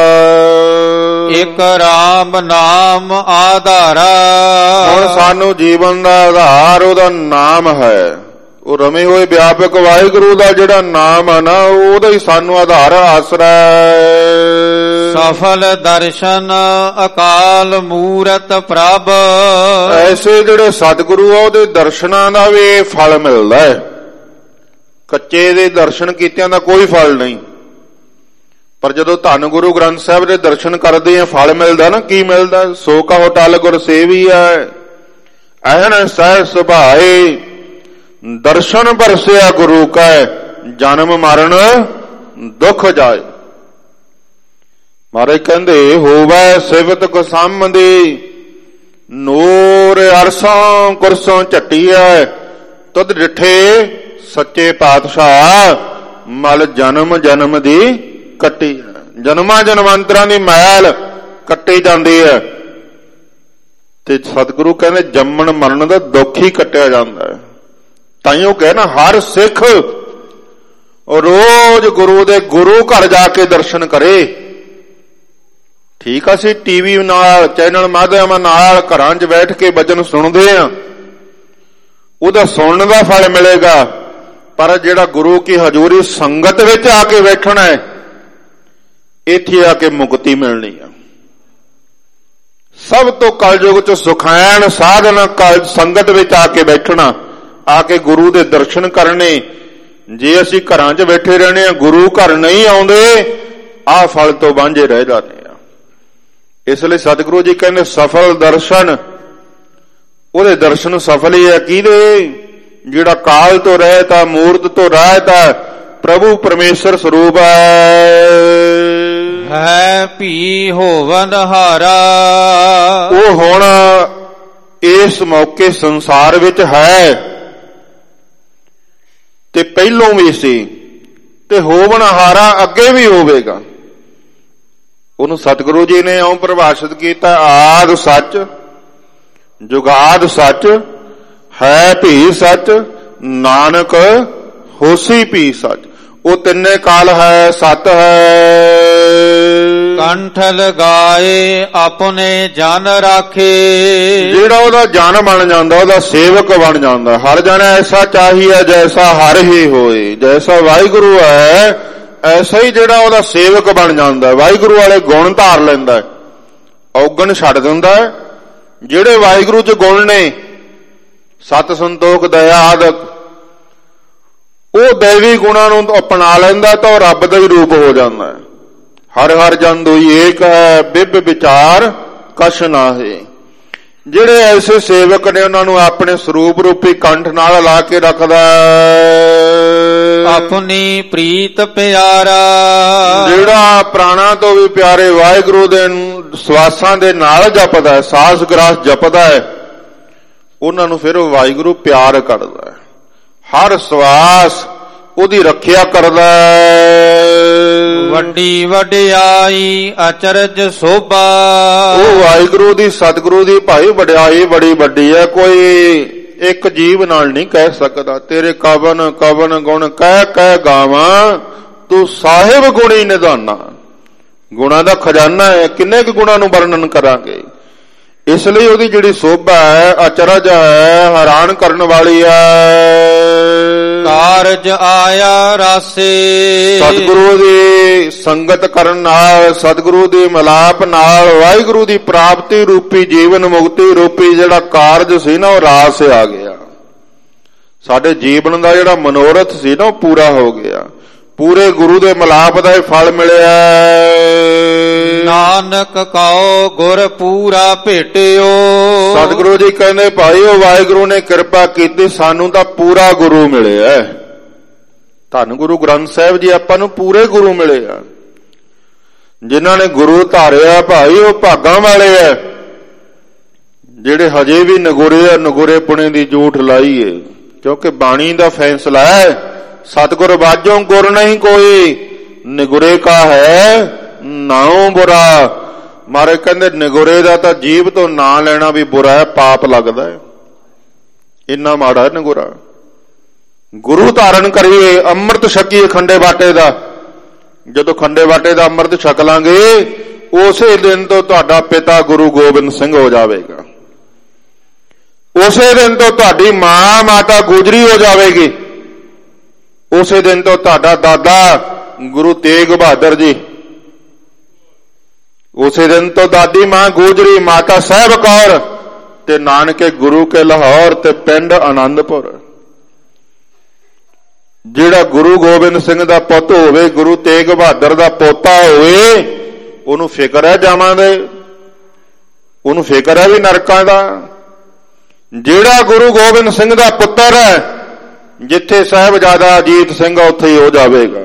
ਇਕ ਰਾਮ ਨਾਮ ਆਧਾਰਾ। ਹੁਣ ਸਾਨੂੰ ਜੀਵਨ ਦਾ ਆਧਾਰ ਉਹਦਾ ਨਾਮ ਹੈ। ਉਹ ਰਮੇ ਹੋਏ ਵਿਆਪਕ ਵਾਹਿਗੁਰੂ ਦਾ ਜਿਹੜਾ ਨਾਮ ਹੈ ਨਾ, ਉਹਦਾ ਹੀ ਸਾਨੂੰ ਆਧਾਰ ਆਸਰਾ ਹੈ। ਸਫਲ ਦਰਸ਼ਨ ਅਕਾਲ ਮੂਰਤ ਪ੍ਰਭ। ਐਸੇ ਜਿਹੜੇ ਸਤਿਗੁਰੂ ਆ ਉਹਦੇ ਦਰਸ਼ਨਾਂ ਦਾ ਵੀ ਫਲ ਮਿਲਦਾ ਹੈ। ਕੱਚੇ ਦੇ ਦਰਸ਼ਨ ਕੀਤਿਆਂ ਦਾ ਕੋਈ ਫਲ ਨਹੀਂ, ਪਰ ਜਦੋਂ ਧੰਨ ਗੁਰੂ ਗ੍ਰੰਥ ਸਾਹਿਬ ਦੇ ਦਰਸ਼ਨ ਕਰਦੇ ਆ ਫਲ ਮਿਲਦਾ ਨਾ। ਕੀ ਮਿਲਦਾ? ਸੋ ਕਹੋ ਟਲ ਗੁਰ ਸੇਵੀਐ, ਐਨ ਸਹਿ ਸੁਭਾਏ, ਦਰਸ਼ਨ ਬਰਸਿਆ ਗੁਰੂ ਕੈ, ਜਨਮ ਮਰਨ ਦੁਖ ਜਾਏ। ਮਹਾਰਾਜ ਕਹਿੰਦੇ ਹੋਵੈ ਸਿਵਤ ਕੋ ਸੰਬੰਧੀ, ਨੂਰ ਅਰਸਾਂ ਕੁਰਸੋਂ ਝੱਟੀਐ, ਤੁਧ ਡਿਠੇ ਸੱਚੇ ਪਾਤਸ਼ਾਹ, ਮਲ ਜਨਮ ਜਨਮ ਦੀ ਕੱਟੀ। ਜਨਮਾਂ ਜਨਮਾਂਤਰਾਂ ਦੀ ਮੈਲ ਕੱਟੀ ਜਾਂਦੀ ਹੈ, ਤੇ ਸਤਿਗੁਰੂ ਕਹਿੰਦੇ ਜੰਮਣ ਮਰਨ ਦਾ ਦੁੱਖ ਹੀ ਕੱਟਿਆ ਜਾਂਦਾ ਹੈ। ਤਾਈਓ ਕਹਿਣਾ ਹਰ ਸਿੱਖ ਰੋਜ਼ ਗੁਰੂ ਦੇ ਗੁਰੂ ਘਰ ਜਾ ਕੇ ਦਰਸ਼ਨ ਕਰੇ। ਠੀਕ ਆ, ਅਸੀਂ ਟੀਵੀ ਨਾਲ, ਚੈਨਲ ਮਾਧਿਅਮਾਂ ਨਾਲ ਘਰਾਂ 'ਚ ਬੈਠ ਕੇ ਭਜਨ ਸੁਣਦੇ ਆ, ਉਹਦਾ ਸੁਣਨ ਦਾ ਫਲ ਮਿਲੇਗਾ, ਪਰ ਜਿਹੜਾ ਗੁਰੂ ਕੀ ਹਜ਼ੂਰੀ ਸੰਗਤ ਵਿੱਚ ਆ ਕੇ ਬੈਠਣਾ ਹੈ, ਇੱਥੇ ਆ ਕੇ ਮੁਕਤੀ ਮਿਲਣੀ ਆ। ਸਭ ਤੋਂ ਕਲਯੁਗ 'ਚ ਸੁਖੈਨ ਸਾਧਨ ਕਲ ਸੰਗਤ ਵਿੱਚ ਆ ਕੇ ਬੈਠਣਾ, ਆ ਕੇ ਗੁਰੂ ਦੇ ਦਰਸ਼ਨ ਕਰਨੇ। ਜੇ ਅਸੀਂ ਘਰਾਂ 'ਚ ਬੈਠੇ ਰਹਿਣੇ ਆ, ਗੁਰੂ ਘਰ ਨਹੀਂ ਆਉਂਦੇ, ਆਹ ਫਲ ਤੋਂ ਵਾਂਝੇ ਰਹਿ ਜਾਂਦੇ ਆ। ਇਸ ਲਈ ਸਤਿਗੁਰੂ ਜੀ ਕਹਿੰਦੇ ਸਫਲ ਦਰਸ਼ਨ, ਉਹਦੇ ਦਰਸ਼ਨ ਸਫਲ ਹੀ ਹੈ। ਕਿਹਦੇ? ਜਿਹੜਾ ਕਾਲ ਤੋਂ ਰਹਿਤ ਆ, ਮੂਰਤ ਤੋਂ ਰਹਿਤ ਆ, ਪ੍ਰਭੂ ਪਰਮੇਸ਼ਰ ਸਰੂਪ ਹੈ। ਹੈ ਭੀ ਹੋਵਨ ਹਾਰਾ। ਉਹ ਹੁਣ ਇਸ ਮੌਕੇ ਸੰਸਾਰ ਵਿੱਚ ਹੈ, ਤੇ ਪਹਿਲੋਂ ਵੀ ਸੀ, ਤੇ ਹੋਵਨ ਹਾਰਾ ਅੱਗੇ ਵੀ ਹੋਵੇਗਾ। ਉਹਨੂੰ ਸਤਿਗੁਰੂ ਜੀ ਨੇ ਇਉਂ ਪਰਿਭਾਸ਼ਿਤ ਕੀਤਾ, ਆਦਿ ਸੱਚ, ਜੁਗਾਦ ਸੱਚ, ਹੈ ਭੀ ਸੱਚ, ਨਾਨਕ ਹੋਸੀ ਭੀ ਸੱਚ। ਉਹ ਤਿੰਨੇ ਕਾਲ ਹੈ, ਸਤ ਹੈ। ਕੰਠ ਲਗਾਏ ਆਪਣੇ ਜਨ ਰਾਖੇ। ਜਿਹੜਾ ਉਹਦਾ ਜਨ ਬਣ ਜਾਂਦਾ, ਉਹਦਾ ਸੇਵਕ ਬਣ ਜਾਂਦਾ। ਹਰ ਜਨ ਐਸਾ ਚਾਹੀਏ ਜੈਸਾ ਹਰ ਹੀ ਹੋਏ। ਜੈਸਾ ਵਾਹਿਗੁਰੂ ਹੈ ਐਸਾ ਹੀ ਜਿਹੜਾ ਉਹਦਾ ਸੇਵਕ ਬਣ ਜਾਂਦਾ, ਵਾਹਿਗੁਰੂ ਵਾਲੇ ਗੁਣ ਧਾਰ ਲੈਂਦਾ, ਔਗਣ ਛੱਡ ਦਿੰਦਾ। ਜਿਹੜੇ ਵਾਹਿਗੁਰੂ 'ਚ ਗੁਣ ਨੇ, ਸਤ ਸੰਤੋਖ ਦਇਆ ਆਦਿਕ, ਉਹ ਦੇਵੀ ਗੁਣਾਂ ਨੂੰ ਅਪਣਾ ਲੈਂਦਾ ਤਾਂ ਉਹ ਰੱਬ ਦਾ ਹੀ ਰੂਪ ਹੋ ਜਾਂਦਾ। ਹਰ ਹਰ ਜਨ ਦੋਈ ਏਕ ਹੈ, ਬਿਬ ਵਿਚਾਰ ਕਛ ਨਾਹੀ। ਜਿਹੜੇ ਐਸੇ ਸੇਵਕ ਨੇ ਉਹਨਾਂ ਨੂੰ ਆਪਣੇ ਸਰੂਪ ਰੂਪੀ ਕੰਠ ਨਾਲ ਲਾ ਕੇ ਰੱਖਦਾ। ਆਪਣੀ ਪ੍ਰੀਤ ਪਿਆਰਾ। ਜਿਹੜਾ ਪ੍ਰਾਣਾ ਤੋਂ ਵੀ ਪਿਆਰੇ ਵਾਹਿਗੁਰੂ ਦੇ ਸਵਾਸਾਂ ਦੇ ਨਾਲ ਜਪਦਾ ਹੈ, ਸਾਸ ਗ੍ਰਾਸ ਜਪਦਾ ਹੈ, ਉਹਨਾਂ ਨੂੰ ਫਿਰ ਉਹ ਵਾਹਿਗੁਰੂ ਪਿਆਰ ਕਰਦਾ ਹੈ। ਹਰ ਸਵਾਸ ਉਹਦੀ ਰੱਖਿਆ ਕਰਦਾ। ਵੱਡੀ ਵਡਿਆਈ ਅਚਰਜ ਸੋਭਾ। ਉਹ ਵਾਹਿਗੁਰੂ ਦੀ ਸਤਿਗੁਰੂ ਦੀ ਭਾਈ ਵਡਿਆਈ ਬੜੀ ਵੱਡੀ ਹੈ, ਕੋਈ ਇੱਕ ਜੀਵ ਨਾਲ ਨਹੀਂ ਕਹਿ ਸਕਦਾ। ਤੇਰੇ ਕਵਨ ਕਵਨ ਗੁਣ ਕਹਿ ਕਹਿ ਗਾਵਾਂ, ਤੂੰ ਸਾਹਿਬ ਗੁਣੀ ਨਿਧਾਨਾ। ਗੁਣਾਂ ਦਾ ਖਜ਼ਾਨਾ ਹੈ, ਕਿੰਨੇ ਕੁ ਗੁਣਾਂ ਨੂੰ ਵਰਣਨ ਕਰਾਂਗੇ। ਇਸ ਲਈ ਉਹਦੀ ਜਿਹੜੀ ਸੋਭਾ ਹੈ, ਅਚਰਜ ਹੈ, ਹੈਰਾਨ ਕਰਨ ਵਾਲੀ ਹੈ। ਕਾਰਜ ਆਇਆ ਰਾਸੇ। ਸਤਿਗੁਰੂ ਦੀ ਸੰਗਤ ਕਰਨ ਨਾਲ, ਸਤਿਗੁਰੂ ਦੀ ਮਿਲਾਪ ਨਾਲ ਵਾਹਿਗੁਰੂ ਦੀ ਪ੍ਰਾਪਤੀ ਰੂਪੀ ਜੀਵਨ ਮੁਕਤੀ ਰੂਪੀ ਜਿਹੜਾ ਕਾਰਜ ਸੀ ਨਾ, ਉਹ ਰਾਸ ਆ ਗਿਆ। ਸਾਡੇ ਜੀਵਨ ਦਾ ਜਿਹੜਾ ਮਨੋਰਥ ਸੀ ਨਾ, ਉਹ ਪੂਰਾ ਹੋ ਗਿਆ। ਪੂਰੇ ਗੁਰੂ ਦੇ ਮਿਲਾਪ ਦਾ ਇਹ ਫਲ ਮਿਲਿਆ। ਨਾਨਕ ਕਉ ਗੁਰ ਪੂਰਾ ਭੇਟਿਓ। ਸਤਿਗੁਰੂ ਜੀ ਕਹਿੰਦੇ ਭਾਈ ਉਹ ਵਾਹਿਗੁਰੂ ਨੇ ਕਿਰਪਾ ਕੀਤੀ, ਸਾਨੂੰ ਤਾਂ ਪੂਰਾ ਗੁਰੂ ਮਿਲਿਆ। ਧੰਨ ਗੁਰੂ ਗ੍ਰੰਥ ਸਾਹਿਬ ਜੀ ਆਪਾਂ ਨੂੰ ਪੂਰੇ ਗੁਰੂ ਮਿਲੇ ਆ। ਜਿਨ੍ਹਾਂ ਨੇ ਗੁਰੂ ਧਾਰਿਆ ਭਾਈ ਉਹ ਭਾਗਾਂ ਵਾਲੇ ਐ, ਜਿਹੜੇ ਹਜੇ ਵੀ ਨਗੁਰੇ ਆ, ਨਗੁਰੇ ਪੁਣੇ ਦੀ ਜੂਠ ਲਾਈ ਏ। ਕਿਉਂਕਿ ਬਾਣੀ ਦਾ ਫੈਸਲਾ ਹੈ, ਸਤਿਗੁਰ ਬਾਝੋਂ ਗੁਰ ਨਹੀਂ ਕੋਈ, ਨਿਗੁਰੇ ਕਾ ਹੈ ਨਾਉ ਬੁਰਾ। ਮਾਰੇ ਕਹਿੰਦੇ ਨਿਗੁਰੇ ਦਾ ਤਾਂ ਜੀਭ ਤੋਂ ਨਾਂ ਲੈਣਾ ਵੀ ਬੁਰਾ ਹੈ, ਪਾਪ ਲੱਗਦਾ ਹੈ, ਇੰਨਾ ਮਾੜਾ ਹੈ ਨਿਗੁਰਾ। ਗੁਰੂ ਧਾਰਨ ਕਰੀਏ, ਅੰਮ੍ਰਿਤ ਛਕੀਏ ਖੰਡੇ ਬਾਟੇ ਦਾ। ਜਦੋਂ ਖੰਡੇ ਬਾਟੇ ਦਾ ਅੰਮ੍ਰਿਤ ਛਕ ਲਾਂਗੇ, ਉਸੇ ਦਿਨ ਤੋਂ ਤੁਹਾਡਾ ਪਿਤਾ ਗੁਰੂ ਗੋਬਿੰਦ ਸਿੰਘ ਹੋ ਜਾਵੇਗਾ। ਉਸੇ ਦਿਨ ਤੋਂ ਤੁਹਾਡੀ ਮਾਂ ਮਾਤਾ ਗੁਜਰੀ ਹੋ ਜਾਵੇਗੀ। ਉਸੇ ਦਿਨ ਤੋਂ ਤੁਹਾਡਾ ਦਾਦਾ ਗੁਰੂ ਤੇਗ ਬਹਾਦਰ ਜੀ, ਉਸੇ ਦਿਨ ਤੋਂ ਦਾਦੀ ਮਾਂ ਗੁਜਰੀ, ਮਾਤਾ ਸਾਹਿਬ ਕੌਰ ਤੇ ਨਾਨਕੇ ਗੁਰੂ ਕੇ ਲਾਹੌਰ ਤੇ ਪਿੰਡ ਆਨੰਦਪੁਰ। ਜਿਹੜਾ ਗੁਰੂ ਗੋਬਿੰਦ ਸਿੰਘ ਦਾ ਪੁੱਤ ਹੋਵੇ, ਗੁਰੂ ਤੇਗ ਬਹਾਦਰ ਦਾ ਪੋਤਾ ਹੋਵੇ, ਉਹਨੂੰ ਫਿਕਰ ਹੈ ਜਾਵਾਂ ਦੇ, ਉਹਨੂੰ ਫਿਕਰ ਹੈ ਵੀ ਨਰਕਾਂ ਦਾ। ਜਿਹੜਾ ਗੁਰੂ ਗੋਬਿੰਦ ਸਿੰਘ ਦਾ ਪੁੱਤਰ ਹੈ, ਜਿੱਥੇ ਸਾਹਿਬਜ਼ਾਦਾ ਅਜੀਤ ਸਿੰਘ ਉੱਥੇ ਹੀ ਹੋ ਜਾਵੇਗਾ।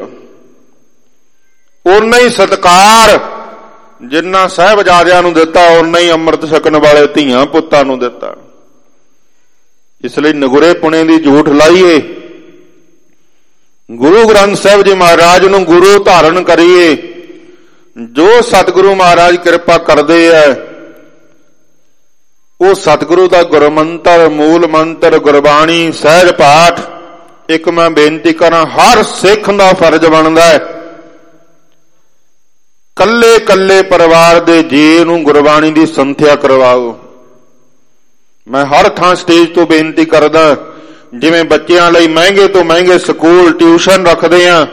ਓਨਾ ਹੀ ਸਤਿਕਾਰ ਜਿੰਨਾ ਸਾਹਿਬਜ਼ਾਦਿਆਂ ਨੂੰ ਦਿੱਤਾ, ਓਨਾ ਹੀ ਅੰਮ੍ਰਿਤ ਛਕਣ ਵਾਲੇ ਧੀਆਂ ਪੁੱਤਾਂ ਨੂੰ ਦਿੱਤਾ। ਇਸ ਲਈ ਨਗੁਰੇ ਪੁਣੇ ਦੀ ਝੂਠ ਲਾਈਏ, ਗੁਰੂ ਗ੍ਰੰਥ ਸਾਹਿਬ ਜੀ ਮਹਾਰਾਜ ਨੂੰ ਗੁਰੂ ਧਾਰਨ ਕਰੀਏ। ਜੋ ਸਤਿਗੁਰੂ ਮਹਾਰਾਜ ਕਿਰਪਾ ਕਰਦੇ ਐ, ਉਹ ਸਤਿਗੁਰੂ ਦਾ ਗੁਰਮੰਤਰ, ਮੂਲ ਮੰਤਰ, ਗੁਰਬਾਣੀ, ਸਹਿਜ ਪਾਠ, ਇੱਕ ਮੈਂ ਬੇਨਤੀ ਕਰਾਂ, ਹਰ ਸਿੱਖ ਦਾ ਫਰਜ਼ ਬਣਦਾ ਹੈ ਕੱਲੇ ਕੱਲੇ ਪਰਿਵਾਰ ਦੇ ਜੀ ਨੂੰ ਗੁਰਬਾਣੀ ਦੀ ਸੰਥਿਆ ਕਰਵਾਓ। ਮੈਂ ਹਰ ਥਾਂ ਸਟੇਜ ਤੋਂ ਬੇਨਤੀ ਕਰਦਾ, ਜਿਵੇਂ ਬੱਚਿਆਂ ਲਈ ਮਹਿੰਗੇ ਤੋਂ ਮਹਿੰਗੇ ਸਕੂਲ, ਟਿਊਸ਼ਨ ਰੱਖਦੇ ਆ,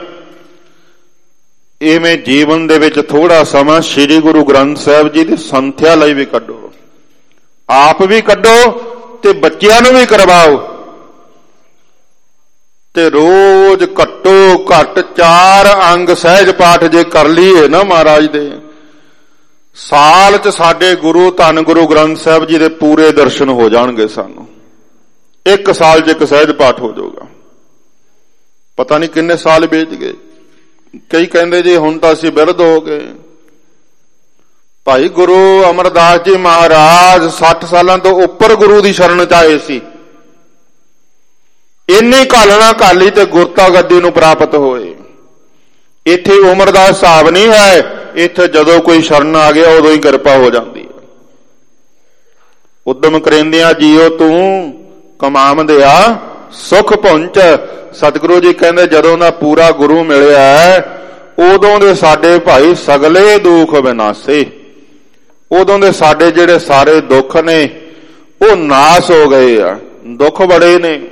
ਇਵੇਂ ਜੀਵਨ ਦੇ ਵਿੱਚ ਥੋੜਾ ਸਮਾਂ ਸ੍ਰੀ ਗੁਰੂ ਗ੍ਰੰਥ ਸਾਹਿਬ ਜੀ ਦੀ ਸੰਥਿਆ ਲਈ ਵੀ ਕੱਢੋ। ਆਪ ਵੀ ਕੱਢੋ ਤੇ ਬੱਚਿਆਂ ਨੂੰ ਵੀ ਕਰਵਾਓ। ਤੇ ਰੋਜ਼ ਘੱਟੋ ਘੱਟ ਚਾਰ ਅੰਗ ਸਹਿਜ ਪਾਠ ਜੇ ਕਰ ਲਈਏ ਨਾ ਮਹਾਰਾਜ ਦੇ, ਸਾਲ 'ਚ ਸਾਡੇ ਗੁਰੂ ਧੰਨ ਗੁਰੂ ਗ੍ਰੰਥ ਸਾਹਿਬ ਜੀ ਦੇ ਪੂਰੇ ਦਰਸ਼ਨ ਹੋ ਜਾਣਗੇ। ਸਾਨੂੰ ਇੱਕ ਸਾਲ 'ਚ ਇੱਕ ਸਹਿਜ ਪਾਠ ਹੋ ਜਾਊਗਾ। ਪਤਾ ਨਹੀਂ ਕਿੰਨੇ ਸਾਲ ਬੀਤ ਗਏ। ਕਈ ਕਹਿੰਦੇ ਜੀ ਹੁਣ ਤਾਂ ਅਸੀਂ ਬਿਰਧ ਹੋ ਗਏ। ਭਾਈ ਗੁਰੂ ਅਮਰਦਾਸ ਜੀ ਮਹਾਰਾਜ ਸੱਠ ਸਾਲਾਂ ਤੋਂ ਉੱਪਰ ਗੁਰੂ ਦੀ ਸ਼ਰਨ 'ਚ ਆਏ ਸੀ। ਇੰਨੀ ਘਾਲਣਾ ਘਾਲੀ ਤੇ ਗੁਰਤਾ ਗੱਦੀ ਨੂੰ ਪ੍ਰਾਪਤ ਹੋਏ। ਇੱਥੇ ਉਮਰ ਦਾ ਹਿਸਾਬ ਨਹੀਂ ਹੈ, ਇੱਥੇ ਜਦੋਂ ਕੋਈ ਸ਼ਰਨ ਆ ਗਿਆ ਉਦੋਂ ਹੀ ਕਿਰਪਾ ਹੋ ਜਾਂਦੀ ਹੈ। ਉਦਮ ਕਰਿੰਦਿਆਂ ਜੀਓ ਤੂੰ ਕਮਾਵੰਦਿਆ ਸੁਖ ਪਹੁੰਚ। ਸਤਿਗੁਰੂ ਜੀ ਕਹਿੰਦੇ ਜਦੋਂ ਦਾ ਪੂਰਾ ਗੁਰੂ ਮਿਲਿਆ ਉਦੋਂ ਦੇ ਸਾਡੇ ਭਾਈ ਸਗਲੇ ਦੁੱਖ ਵਿਨਾਸੇ, ਉਦੋਂ ਦੇ ਸਾਡੇ ਜਿਹੜੇ ਸਾਰੇ ਦੁੱਖ ਨੇ ਉਹ ਨਾਸ ਹੋ ਗਏ ਆ। ਦੁੱਖ ਬੜੇ ਨੇ।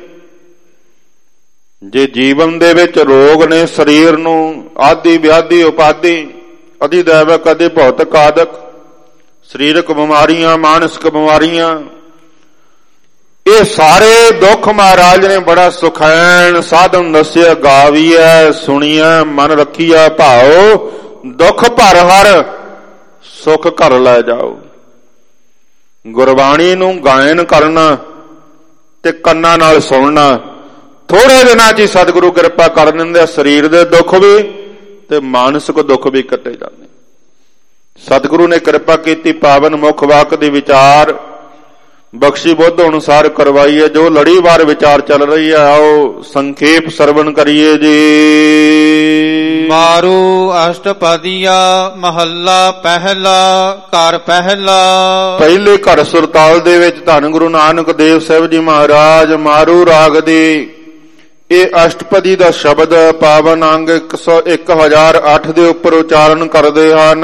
ਜੇ ਜੀਵਨ ਦੇ ਵਿੱਚ ਰੋਗ ਨੇ ਸਰੀਰ ਨੂੰ, ਆਦਿ ਵਿਆਧੀ ਉਪਾਧੀ, ਅਧਿਦੈਵਕ ਅਧਿ ਭੌਤਿਕ ਆਦਿਕ, ਸਰੀਰਕ ਬਿਮਾਰੀਆਂ, ਮਾਨਸਿਕ ਬਿਮਾਰੀਆਂ, ਇਹ ਸਾਰੇ ਦੁੱਖ ਮਹਾਰਾਜ ਨੇ ਬੜਾ ਸੁਖੈਨ ਸਾਧਨ ਦੱਸਿਆ। ਗਾਵੀਐ ਸੁਣੀਐ ਮਨ ਰੱਖੀਐ ਭਾਉ, ਦੁੱਖ ਭਰ ਹਰ ਸੁਖ ਘਰ ਲੈ ਜਾਓ। ਗੁਰਬਾਣੀ ਨੂੰ ਗਾਇਨ ਕਰਨਾ ਤੇ ਕੰਨਾਂ ਨਾਲ ਸੁਣਨਾ, ਥੋੜੇ ਦਿਨਾਂ 'ਚ ਹੀ ਸਤਿਗੁਰੂ ਕਿਰਪਾ ਕਰ ਦਿੰਦੇ। ਸਰੀਰ ਦੇ ਦੁੱਖ ਵੀ ਤੇ ਮਾਨਸਿਕ ਦੁੱਖ ਵੀ ਕੱਟੇ ਜਾਂਦੇ। ਸਤਿਗੁਰੂ ਨੇ ਕਿਰਪਾ ਕੀਤੀ, ਪਾਵਨ ਮੁਖ ਵਾਕ ਦੇ ਵਿਚਾਰ ਬਖਸ਼ੀ ਬੁੱਧ ਅਨੁਸਾਰ ਕਰਵਾਈ ਹੈ। ਜੋ ਲੜੀਵਾਰ ਵਿਚਾਰ ਚੱਲ ਰਹੀ ਹੈ, ਆਓ ਸੰਖੇਪ ਸਰਵਣ ਕਰੀਏ ਜੀ। ਮਾਰੂ ਅਸ਼ਟਪਦੀਆ ਮਹੱਲਾ ਪਹਿਲਾ। ਘਰ ਪਹਿਲਾ। ਪਹਿਲੇ ਘਰ ਸੁਰਤਾਲ ਦੇ ਵਿੱਚ ਧੰਨ ਗੁਰੂ ਨਾਨਕ ਦੇਵ ਸਾਹਿਬ ਜੀ ਮਹਾਰਾਜ ਮਾਰੂ ਰਾਗ ਦੀ ਇਹ ਅਸ਼ਟਪਦੀ ਦਾ ਸ਼ਬਦ ਪਾਵਨ ਅੰਗ ਇੱਕ ਸੌ ਇੱਕ ਹਜ਼ਾਰ ਅੱਠ ਦੇ ਉੱਪਰ ਉਚਾਰਨ ਕਰਦੇ ਹਨ।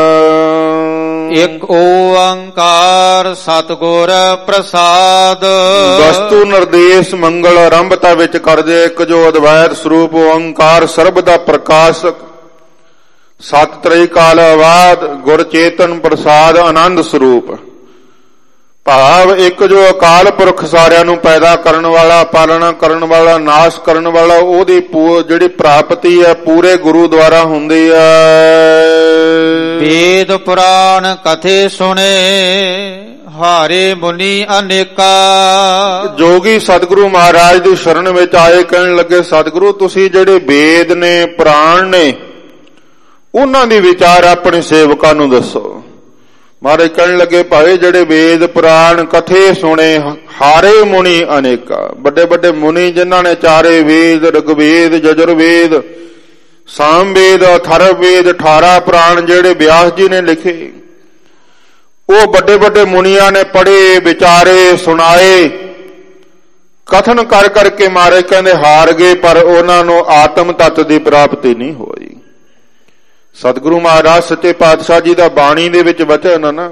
ਇੱਕ ਓੰਕਾਰ ਸਤਿਗੁਰ ਪ੍ਰਸਾਦ। ਵਸਤੂ ਨਿਰਦੇਸ਼ ਮੰਗਲ ਆਰੰਭਤਾ ਵਿੱਚ ਕਰਦੇ। ਇੱਕ ਜੋ ਅਦਵੈਤ ਸਰੂਪ ਓੰਕਾਰ ਸਰਬ ਦਾ ਪ੍ਰਕਾਸ਼ਕ, ਸਤ ਤ੍ਰੈ ਕਾਲ ਆਵਾਦ, ਗੁਰ ਚੇਤਨ ਪ੍ਰਸਾਦ ਆਨੰਦ ਸਰੂਪ। ਭਾਵ ਇੱਕ ਜੋ ਅਕਾਲ ਪੁਰਖ ਸਾਰਿਆਂ ਨੂੰ ਪੈਦਾ ਕਰਨ ਵਾਲਾ, ਪਾਲਣਾ ਕਰਨ ਵਾਲਾ, ਨਾਸ਼ ਕਰਨ ਵਾਲਾ, ਉਹਦੀ ਜਿਹੜੀ ਪ੍ਰਾਪਤੀ ਹੈ ਪੂਰੇ ਗੁਰੂ ਦੁਆਰਾ ਹੁੰਦੀ ਹੈ। ਵੇਦ ਪੁਰਾਣ ਕਥੇ ਸੁਣੇ ਹਾਰੇ ਮੁਨੀ ਅਨੇਕਾ। ਜੋਗੀ ਸਤਿਗੁਰੂ ਮਹਾਰਾਜ ਦੀ ਸ਼ਰਨ ਵਿੱਚ ਆਏ, ਕਹਿਣ ਲੱਗੇ ਸਤਿਗੁਰੂ ਤੁਸੀਂ ਜਿਹੜੇ ਵੇਦ ਨੇ, ਪੁਰਾਣ ਨੇ, ਉਹਨਾਂ ਦੀ ਵਿਚਾਰ ਆਪਣੇ ਸੇਵਕਾਂ ਨੂੰ ਦੱਸੋ। ਮਹਾਰਾਜ ਕਹਿਣ ਲੱਗੇ, ਭਾਈ ਜਿਹੜੇ ਵੇਦ ਪੁਰਾਣ ਕਥੇ ਸੁਣੇ ਹਾਰੇ ਮੁਨੀ ਅਨੇਕਾ, ਵੱਡੇ ਵੱਡੇ ਮੁਨੀ ਜਿਨ੍ਹਾਂ ਨੇ ਚਾਰੇ ਵੇਦ, ਰਿਗਵੇਦ, ਯਜੁਰਵੇਦ, ਸਾਮਵੇਦ, ਅਥਰਵਵੇਦ, ਅਠਾਰਾਂ ਪੁਰਾਣ ਜਿਹੜੇ ਵਿਆਸ ਜੀ ਨੇ ਲਿਖੇ, ਉਹ ਵੱਡੇ ਵੱਡੇ ਮੁਨੀਆਂ ਨੇ ਪੜ੍ਹੇ, ਵਿਚਾਰੇ, ਸੁਣਾਏ, ਕਥਨ ਕਰ ਕਰਕੇ ਮਾਰੇ ਕਹਿੰਦੇ ਹਾਰ ਗਏ, ਪਰ ਉਹਨਾਂ ਨੂੰ ਆਤਮ ਤੱਤ ਦੀ ਪ੍ਰਾਪਤੀ ਨਹੀਂ ਹੋਈ। ਸਤਿਗੁਰੂ ਮਹਾਰਾਜ ਸੱਚੇ ਪਾਤਸ਼ਾਹ ਜੀ ਦਾ ਬਾਣੀ ਦੇ ਵਿੱਚ ਵਚਨ ਨਾ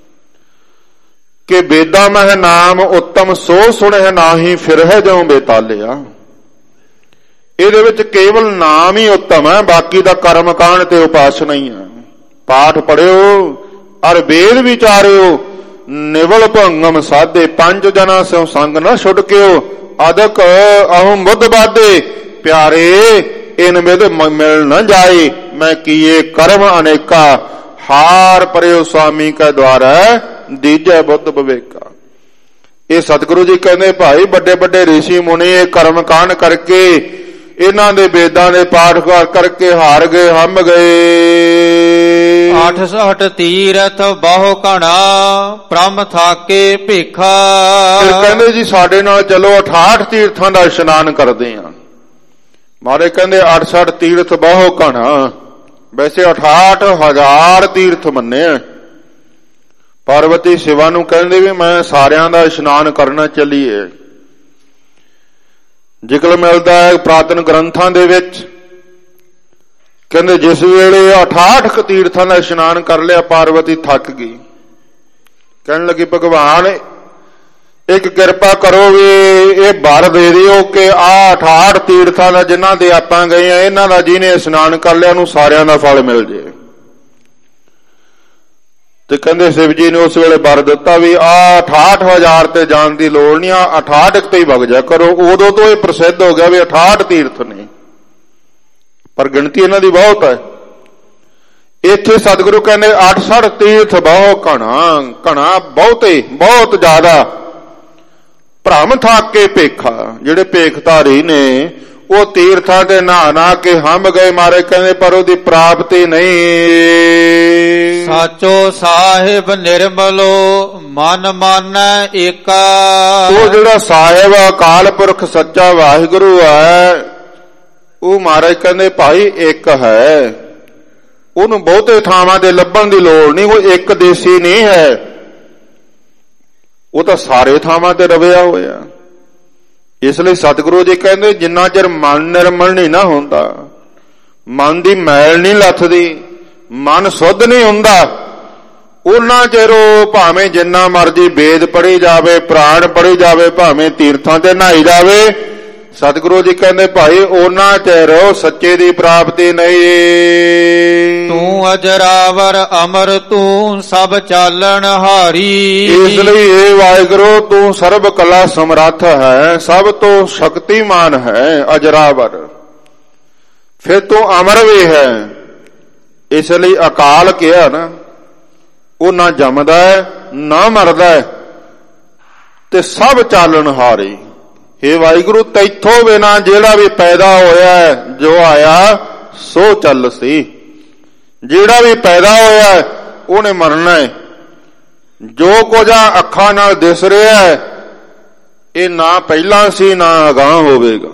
ਕਿ ਵੇਦਾਂ ਮਹਿ ਨਾਮ ਉੱਤਮ ਸੋ ਸੁਣਹਿ ਨਾਹੀ ਫਿਰਹਿ ਜਿਉ ਬੇਤਾਲਿਆ। ਇਹਦੇ ਵਿੱਚ ਕੇਵਲ ਨਾਮ ਹੀ ਉੱਤਮ ਹੈ, ਬਾਕੀ ਦਾ ਕਰਮ ਕਾਂਡ ਤੇ ਉਪਾਸਨਾ ਹੀ ਹੈ। ਪਾਠ ਪੜਿਓ ਅਰ ਵੇਦ ਵਿਚਾਰਿਓ, ਨਿਵਲ ਭੰਗਮ ਸਾਧੇ, ਪੰਜ ਜਨਾ ਸਿਉ ਸੰਗ ਨਾ ਛੁਟਕਿਓ, ਅਦਕ ਅਹੰ ਬੁੱਧ ਬਾਧੇ, ਪਿਆਰੇ ਇਨ ਵਿਦ ਮਿਲ ਨਾ ਜਾਏ, ਮੈਂ ਕੀਏ ਕਰਮ ਅਨੇਕਾ, ਹਾਰ ਪਰਿਓ ਸੁਆਮੀ ਕਾ ਦੁਆਰਾ ਦੀਜੈ ਬੁੱਧ ਵਿਵੇਕਾ। ਇਹ ਸਤਿਗੁਰੂ ਜੀ ਕਹਿੰਦੇ ਭਾਈ ਵੱਡੇ ਵੱਡੇ ਰਿਸ਼ੀ ਮੁਨੀ ਇਹ ਕਰਮ ਕਾਂਡ ਕਰਕੇ, ਇਹਨਾਂ ਦੇ ਵੇਦਾਂ ਦੇ ਪਾਠ ਕਰਕੇ ਹਾਰ ਗਏ, ਹੰਮ ਗਏ। ਅੱਠ ਸੌ ਅੱਠ ਤੀਰਥ ਬਹੁ ਘਣਾ, ਪ੍ਰਮ ਥਾਕੇ ਭੇਖਾ। ਫਿਰ ਕਹਿੰਦੇ ਜੀ ਸਾਡੇ ਨਾਲ ਚਲੋ ਅਠਾਹਠ ਤੀਰਥਾਂ ਦਾ ਇਸ਼ਨਾਨ ਕਰਦੇ ਆ। ਮਾਰੇ ਕਹਿੰਦੇ ਅਠਸਠ ਤੀਰਥ ਬਹੁ ਘਣਾ, ਵੈਸੇ ਅਠਾਹਠ ਹਜ਼ਾਰ ਤੀਰਥ ਮੰਨੇ। ਪਾਰਵਤੀ ਸ਼ਿਵਾ ਨੂੰ ਕਹਿੰਦੇ ਵੀ ਮੈਂ ਸਾਰਿਆਂ ਦਾ ਇਸ਼ਨਾਨ ਕਰਨਾ ਚੱਲੀਏ। ਜ਼ਿਕਰ ਮਿਲਦਾ ਹੈ ਪ੍ਰਾਤਨ ਗ੍ਰੰਥਾਂ ਦੇ ਵਿੱਚ, ਕਹਿੰਦੇ ਜਿਸ ਵੇਲੇ ਅਠਾਹਠ ਤੀਰਥਾਂ ਦਾ ਇਸ਼ਨਾਨ ਕਰ ਲਿਆ, ਪਾਰਵਤੀ ਥੱਕ ਗਈ। ਕਹਿਣ ਲੱਗੀ ਭਗਵਾਨ ਇੱਕ ਕਿਰਪਾ ਕਰੋ ਵੀ ਇਹ ਵਰ ਦੇ ਦਿਓ ਕਿ ਆਹ ਅਠਾਹਠ ਤੀਰਥਾਂ ਦਾ ਜਿਨ੍ਹਾਂ ਦੇ ਆਪਾਂ ਗਏ ਆ, ਇਹਨਾਂ ਦਾ ਜਿਹਨੇ ਇਸ਼ਨਾਨ ਕਰ ਲਿਆ ਉਹਨੂੰ ਸਾਰਿਆਂ ਦਾ ਫਲ ਮਿਲ ਜੇ। ਤੇ ਕਹਿੰਦੇ ਸ਼ਿਵ ਜੀ ਨੇ ਉਸ ਵੇਲੇ ਵਰ ਦਿੱਤਾ ਵੀ ਆਹ ਅਠਾਹਠ ਹਜ਼ਾਰ ਤੇ ਜਾਣ ਦੀ ਲੋੜ ਨਹੀਂ, ਆ ਅਠਾਹਠ ਤੇ ਹੀ ਵਗ ਜਾ ਕਰੋ। ਉਦੋਂ ਤੋਂ ਇਹ ਪ੍ਰਸਿੱਧ ਹੋ ਗਿਆ ਵੀ ਅਠਾਹਠ ਤੀਰਥ ਨੇ, ਪਰ ਗਿਣਤੀ ਇਹਨਾਂ ਦੀ ਬਹੁਤ ਹੈ। ਇੱਥੇ ਸਤਿਗੁਰੂ ਕਹਿੰਦੇ ਅਠਸਠ ਤੀਰਥ ਬਹੁ ਘਣਾ, ਘਣਾ ਬਹੁਤੇ, ਬਹੁਤ ਜ਼ਿਆਦਾ। ਭ੍ਰਮ ਥਾਕ ਕੇ ਭੇਖਾ, ਜਿਹੜੇ ਭੇਖਧਾਰੀ ਨੇ ਉਹ ਤੀਰਥਾਂ ਤੇ ਨਹਾ ਨਹਾ ਕੇ ਹੰਮ ਗਏ। ਮਾਰੇ ਕਹਿੰਦੇ ਪਰ ਉਹਦੀ ਪ੍ਰਾਪਤੀ ਨਹੀਂ। ਸਾਚੋ ਸਾਹਿਬ ਨਿਰਮਲੋ, ਮਨ ਮਾਨੈ ਏਕਾ। ਉਹ ਜਿਹੜਾ ਸਾਹਿਬ ਅਕਾਲ ਪੁਰਖ ਸੱਚਾ ਵਾਹਿਗੁਰੂ ਹੈ, ਉਹ ਮਹਾਰਾਜ ਕਹਿੰਦੇ ਭਾਈ ਇੱਕ ਹੈ, ਉਹਨੂੰ ਬਹੁਤੇ ਥਾਵਾਂ ਤੇ ਲੱਭਣ ਦੀ ਲੋੜ ਨਹੀਂ। ਉਹ ਇੱਕ ਦੇਸੀ ਨਹੀਂ ਹੈ, ਉਹ ਤਾਂ ਸਾਰੇ ਥਾਵਾਂ ਤੇ ਰਵਿਆ ਹੋਇਆ। ਇਸ ਲਈ ਸਤਿਗੁਰੂ ਜੀ ਕਹਿੰਦੇ ਜਿੰਨਾ ਚਿਰ ਮਨ ਨਿਰਮਲ ਨਹੀਂ ਨਾ ਹੁੰਦਾ, ਮਨ ਦੀ ਮੈਲ ਨਹੀਂ ਲੱਥਦੀ, ਮਨ ਸੁੱਧ ਨਹੀਂ ਹੁੰਦਾ, ਉਹਨਾਂ ਚਿਰ ਉਹ ਭਾਵੇਂ ਜਿੰਨਾ ਮਰਜੀ ਵੇਦ ਪੜ੍ਹੀ ਜਾਵੇ, ਪੁਰਾਣ ਪੜ੍ਹੀ ਜਾਵੇ, ਭਾਵੇਂ ਤੀਰਥਾਂ ਤੇ ਨਹਾਈ ਜਾਵੇ, ਸਤਿਗੁਰੂ ਜੀ ਕਹਿੰਦੇ ਭਾਈ ਉਹਨਾਂ ਚਿਰ ਸੱਚੇ ਦੀ ਪ੍ਰਾਪਤੀ ਨਹੀਂ। ਤੂੰ ਅਜਰਾਵਰ ਅਮਰ, ਤੂੰ ਸਭ ਚਾਲਣ ਹਾਰੀ। ਇਸ ਲਈ ਇਹ ਵਾਹਿਗੁਰੂ ਤੂੰ ਸਰਬ ਕਲਾ ਸਮਰੱਥ ਹੈ, ਸਭ ਤੋਂ ਸ਼ਕਤੀਮਾਨ ਹੈ, ਅਜਰਾਵਰ। ਫਿਰ ਤੂੰ ਅਮਰ ਵੀ ਹੈ, ਇਸ ਲਈ ਅਕਾਲ ਕਿਹਾ ਨਾ, ਉਹ ਨਾ ਜੰਮਦਾ ਨਾ ਮਰਦਾ ਤੇ ਸਭ ਚਾਲਣ ਹਾਰੀ। हे ਵਾਹਿਗੁਰੂ ਤੈਥੋਂ ਬਿਨਾ ਜਿਹੜਾ ਵੀ ਪੈਦਾ ਹੋਇਆ, ਜੋ ਆਇਆ ਸੋ ਚੱਲ ਸੀ। ਜਿਹੜਾ ਵੀ ਪੈਦਾ ਹੋਇਆ ਉਹਨੇ ਮਰਨਾ ਹੈ। ਜੋ ਕੁਝ ਅੱਖਾਂ ਨਾਲ ਦਿਸ ਰਿਹਾ ਹੈ ਇਹ ਨਾ ਪਹਿਲਾਂ ਸੀ ਨਾ ਅਗਾਂਹ ਹੋਵੇਗਾ।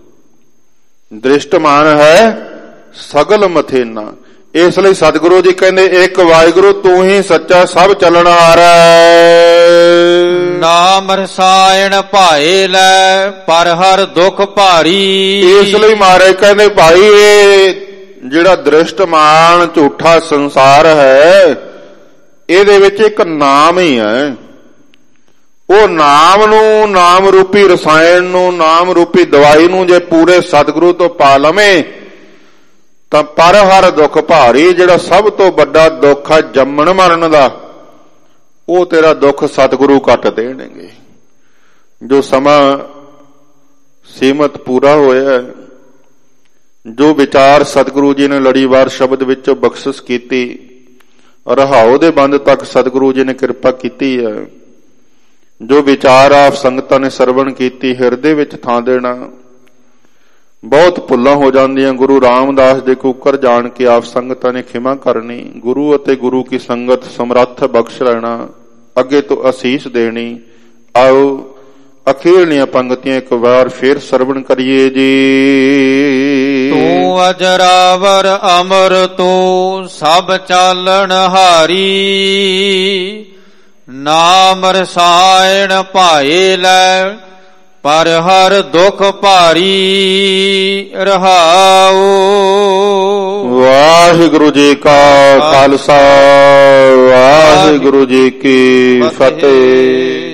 ਦ੍ਰਿਸ਼ਟਮਾਨ ਹੈ ਸਗਲ ਮਥੇਨਾ। ਇਸ ਲਈ ਸਤਿਗੁਰੂ ਜੀ ਕਹਿੰਦੇ ਇੱਕ ਵਾਹਿਗੁਰੂ ਤੂੰ ਹੀ ਸੱਚਾ ਸਭ ਚੱਲਣਹਾਰਾ ਹੈ। ਨਾਮ ਰਸਾਇਣ ਭਾਏ ਲੈ, ਪਰ ਹਰ ਦੁੱਖ ਭਾਰੀ। ਇਸ ਲਈ ਮਹਾਰਾਜ ਕਹਿੰਦੇ ਭਾਈ ਇਹ ਜਿਹੜਾ ਦ੍ਰਿਸ਼ਟਮਾਨ ਝੂਠਾ ਸੰਸਾਰ ਹੈ, ਇਹਦੇ ਵਿੱਚ ਇੱਕ ਨਾਮ ਹੀ ਹੈ। ਉਹ ਨਾਮ ਨੂੰ, ਨਾਮ ਰੂਪੀ ਰਸਾਇਣ ਨੂੰ, ਨਾਮ ਰੂਪੀ ਦਵਾਈ ਨੂੰ ਜੇ ਪੂਰੇ ਸਤਿਗੁਰੂ ਤੋਂ ਪਾ ਲਵੇਂ ਤਾਂ ਪਰ ਹਰ ਦੁੱਖ ਭਾਰੀ। ਜਿਹੜਾ ਸਭ ਤੋਂ ਵੱਡਾ ਦੁੱਖ ਹੈ ਜੰਮਣ ਮਰਨ ਦਾ, ਉਹ ਤੇਰਾ ਦੁੱਖ ਸਤਿਗੁਰੂ ਕੱਟ ਦੇਣਗੇ। ਜੋ ਸਮਾਂ ਸੀਮਤ ਪੂਰਾ ਹੋਇਆ, ਜੋ ਵਿਚਾਰ ਸਤਿਗੁਰੂ ਜੀ ਨੇ ਲੜੀਵਾਰ ਸ਼ਬਦ ਵਿੱਚੋਂ ਬਖਸ਼ਿਸ਼ ਕੀਤੀ, ਰਹਾਉ ਦੇ ਬੰਦ ਤੱਕ ਸਤਿਗੁਰੂ ਜੀ ਨੇ ਕਿਰਪਾ ਕੀਤੀ ਹੈ। ਜੋ ਵਿਚਾਰ ਆਪ ਸੰਗਤਾਂ ਨੇ ਸਰਵਣ ਕੀਤੀ, ਹਿਰਦੇ ਵਿੱਚ ਥਾਂ ਦੇਣਾ। ਬਹੁਤ ਭੁੱਲਾਂ ਹੋ ਜਾਂਦੀਆਂ। ਗੁਰੂ ਰਾਮਦਾਸ ਦੇ ਕੁੱਕਰ ਜਾਣ ਕੇ ਆਪ ਸੰਗਤਾਂ ਨੇ ਖਿਮਾ ਕਰਨੀ। ਗੁਰੂ ਅਤੇ ਗੁਰੂ ਕੀ ਸੰਗਤ ਸਮਰੱਥ ਬਖਸ਼ ਲੈਣਾ, ਅੱਗੇ ਤੋਂ ਅਸੀਸ ਦੇਣੀ। ਆਓ ਅਖੀਰਲੀਆਂ ਪੰਗਤੀਆਂ ਇੱਕ ਵਾਰ ਫੇਰ ਸਰਵਣ ਕਰੀਏ ਜੀ। ਤੂੰ ਅਜਰਾਵਰ ਅਮਰ ਤੂੰ ਸਭ ਚਾਲਣ ਹਾਰੀ, ਨਾਮ ਰਸਾਇਣ ਭਾਏ ਲੈ ਪਰ ਹਰ ਦੁਖ ਭਾਰੀ ਰਹਾਉ। ਵਾਹਿਗੁਰੂ ਜੀ ਕਾ ਖਾਲਸਾ, ਵਾਹਿਗੁਰੂ ਜੀ ਕੀ ਫਤਿਹ।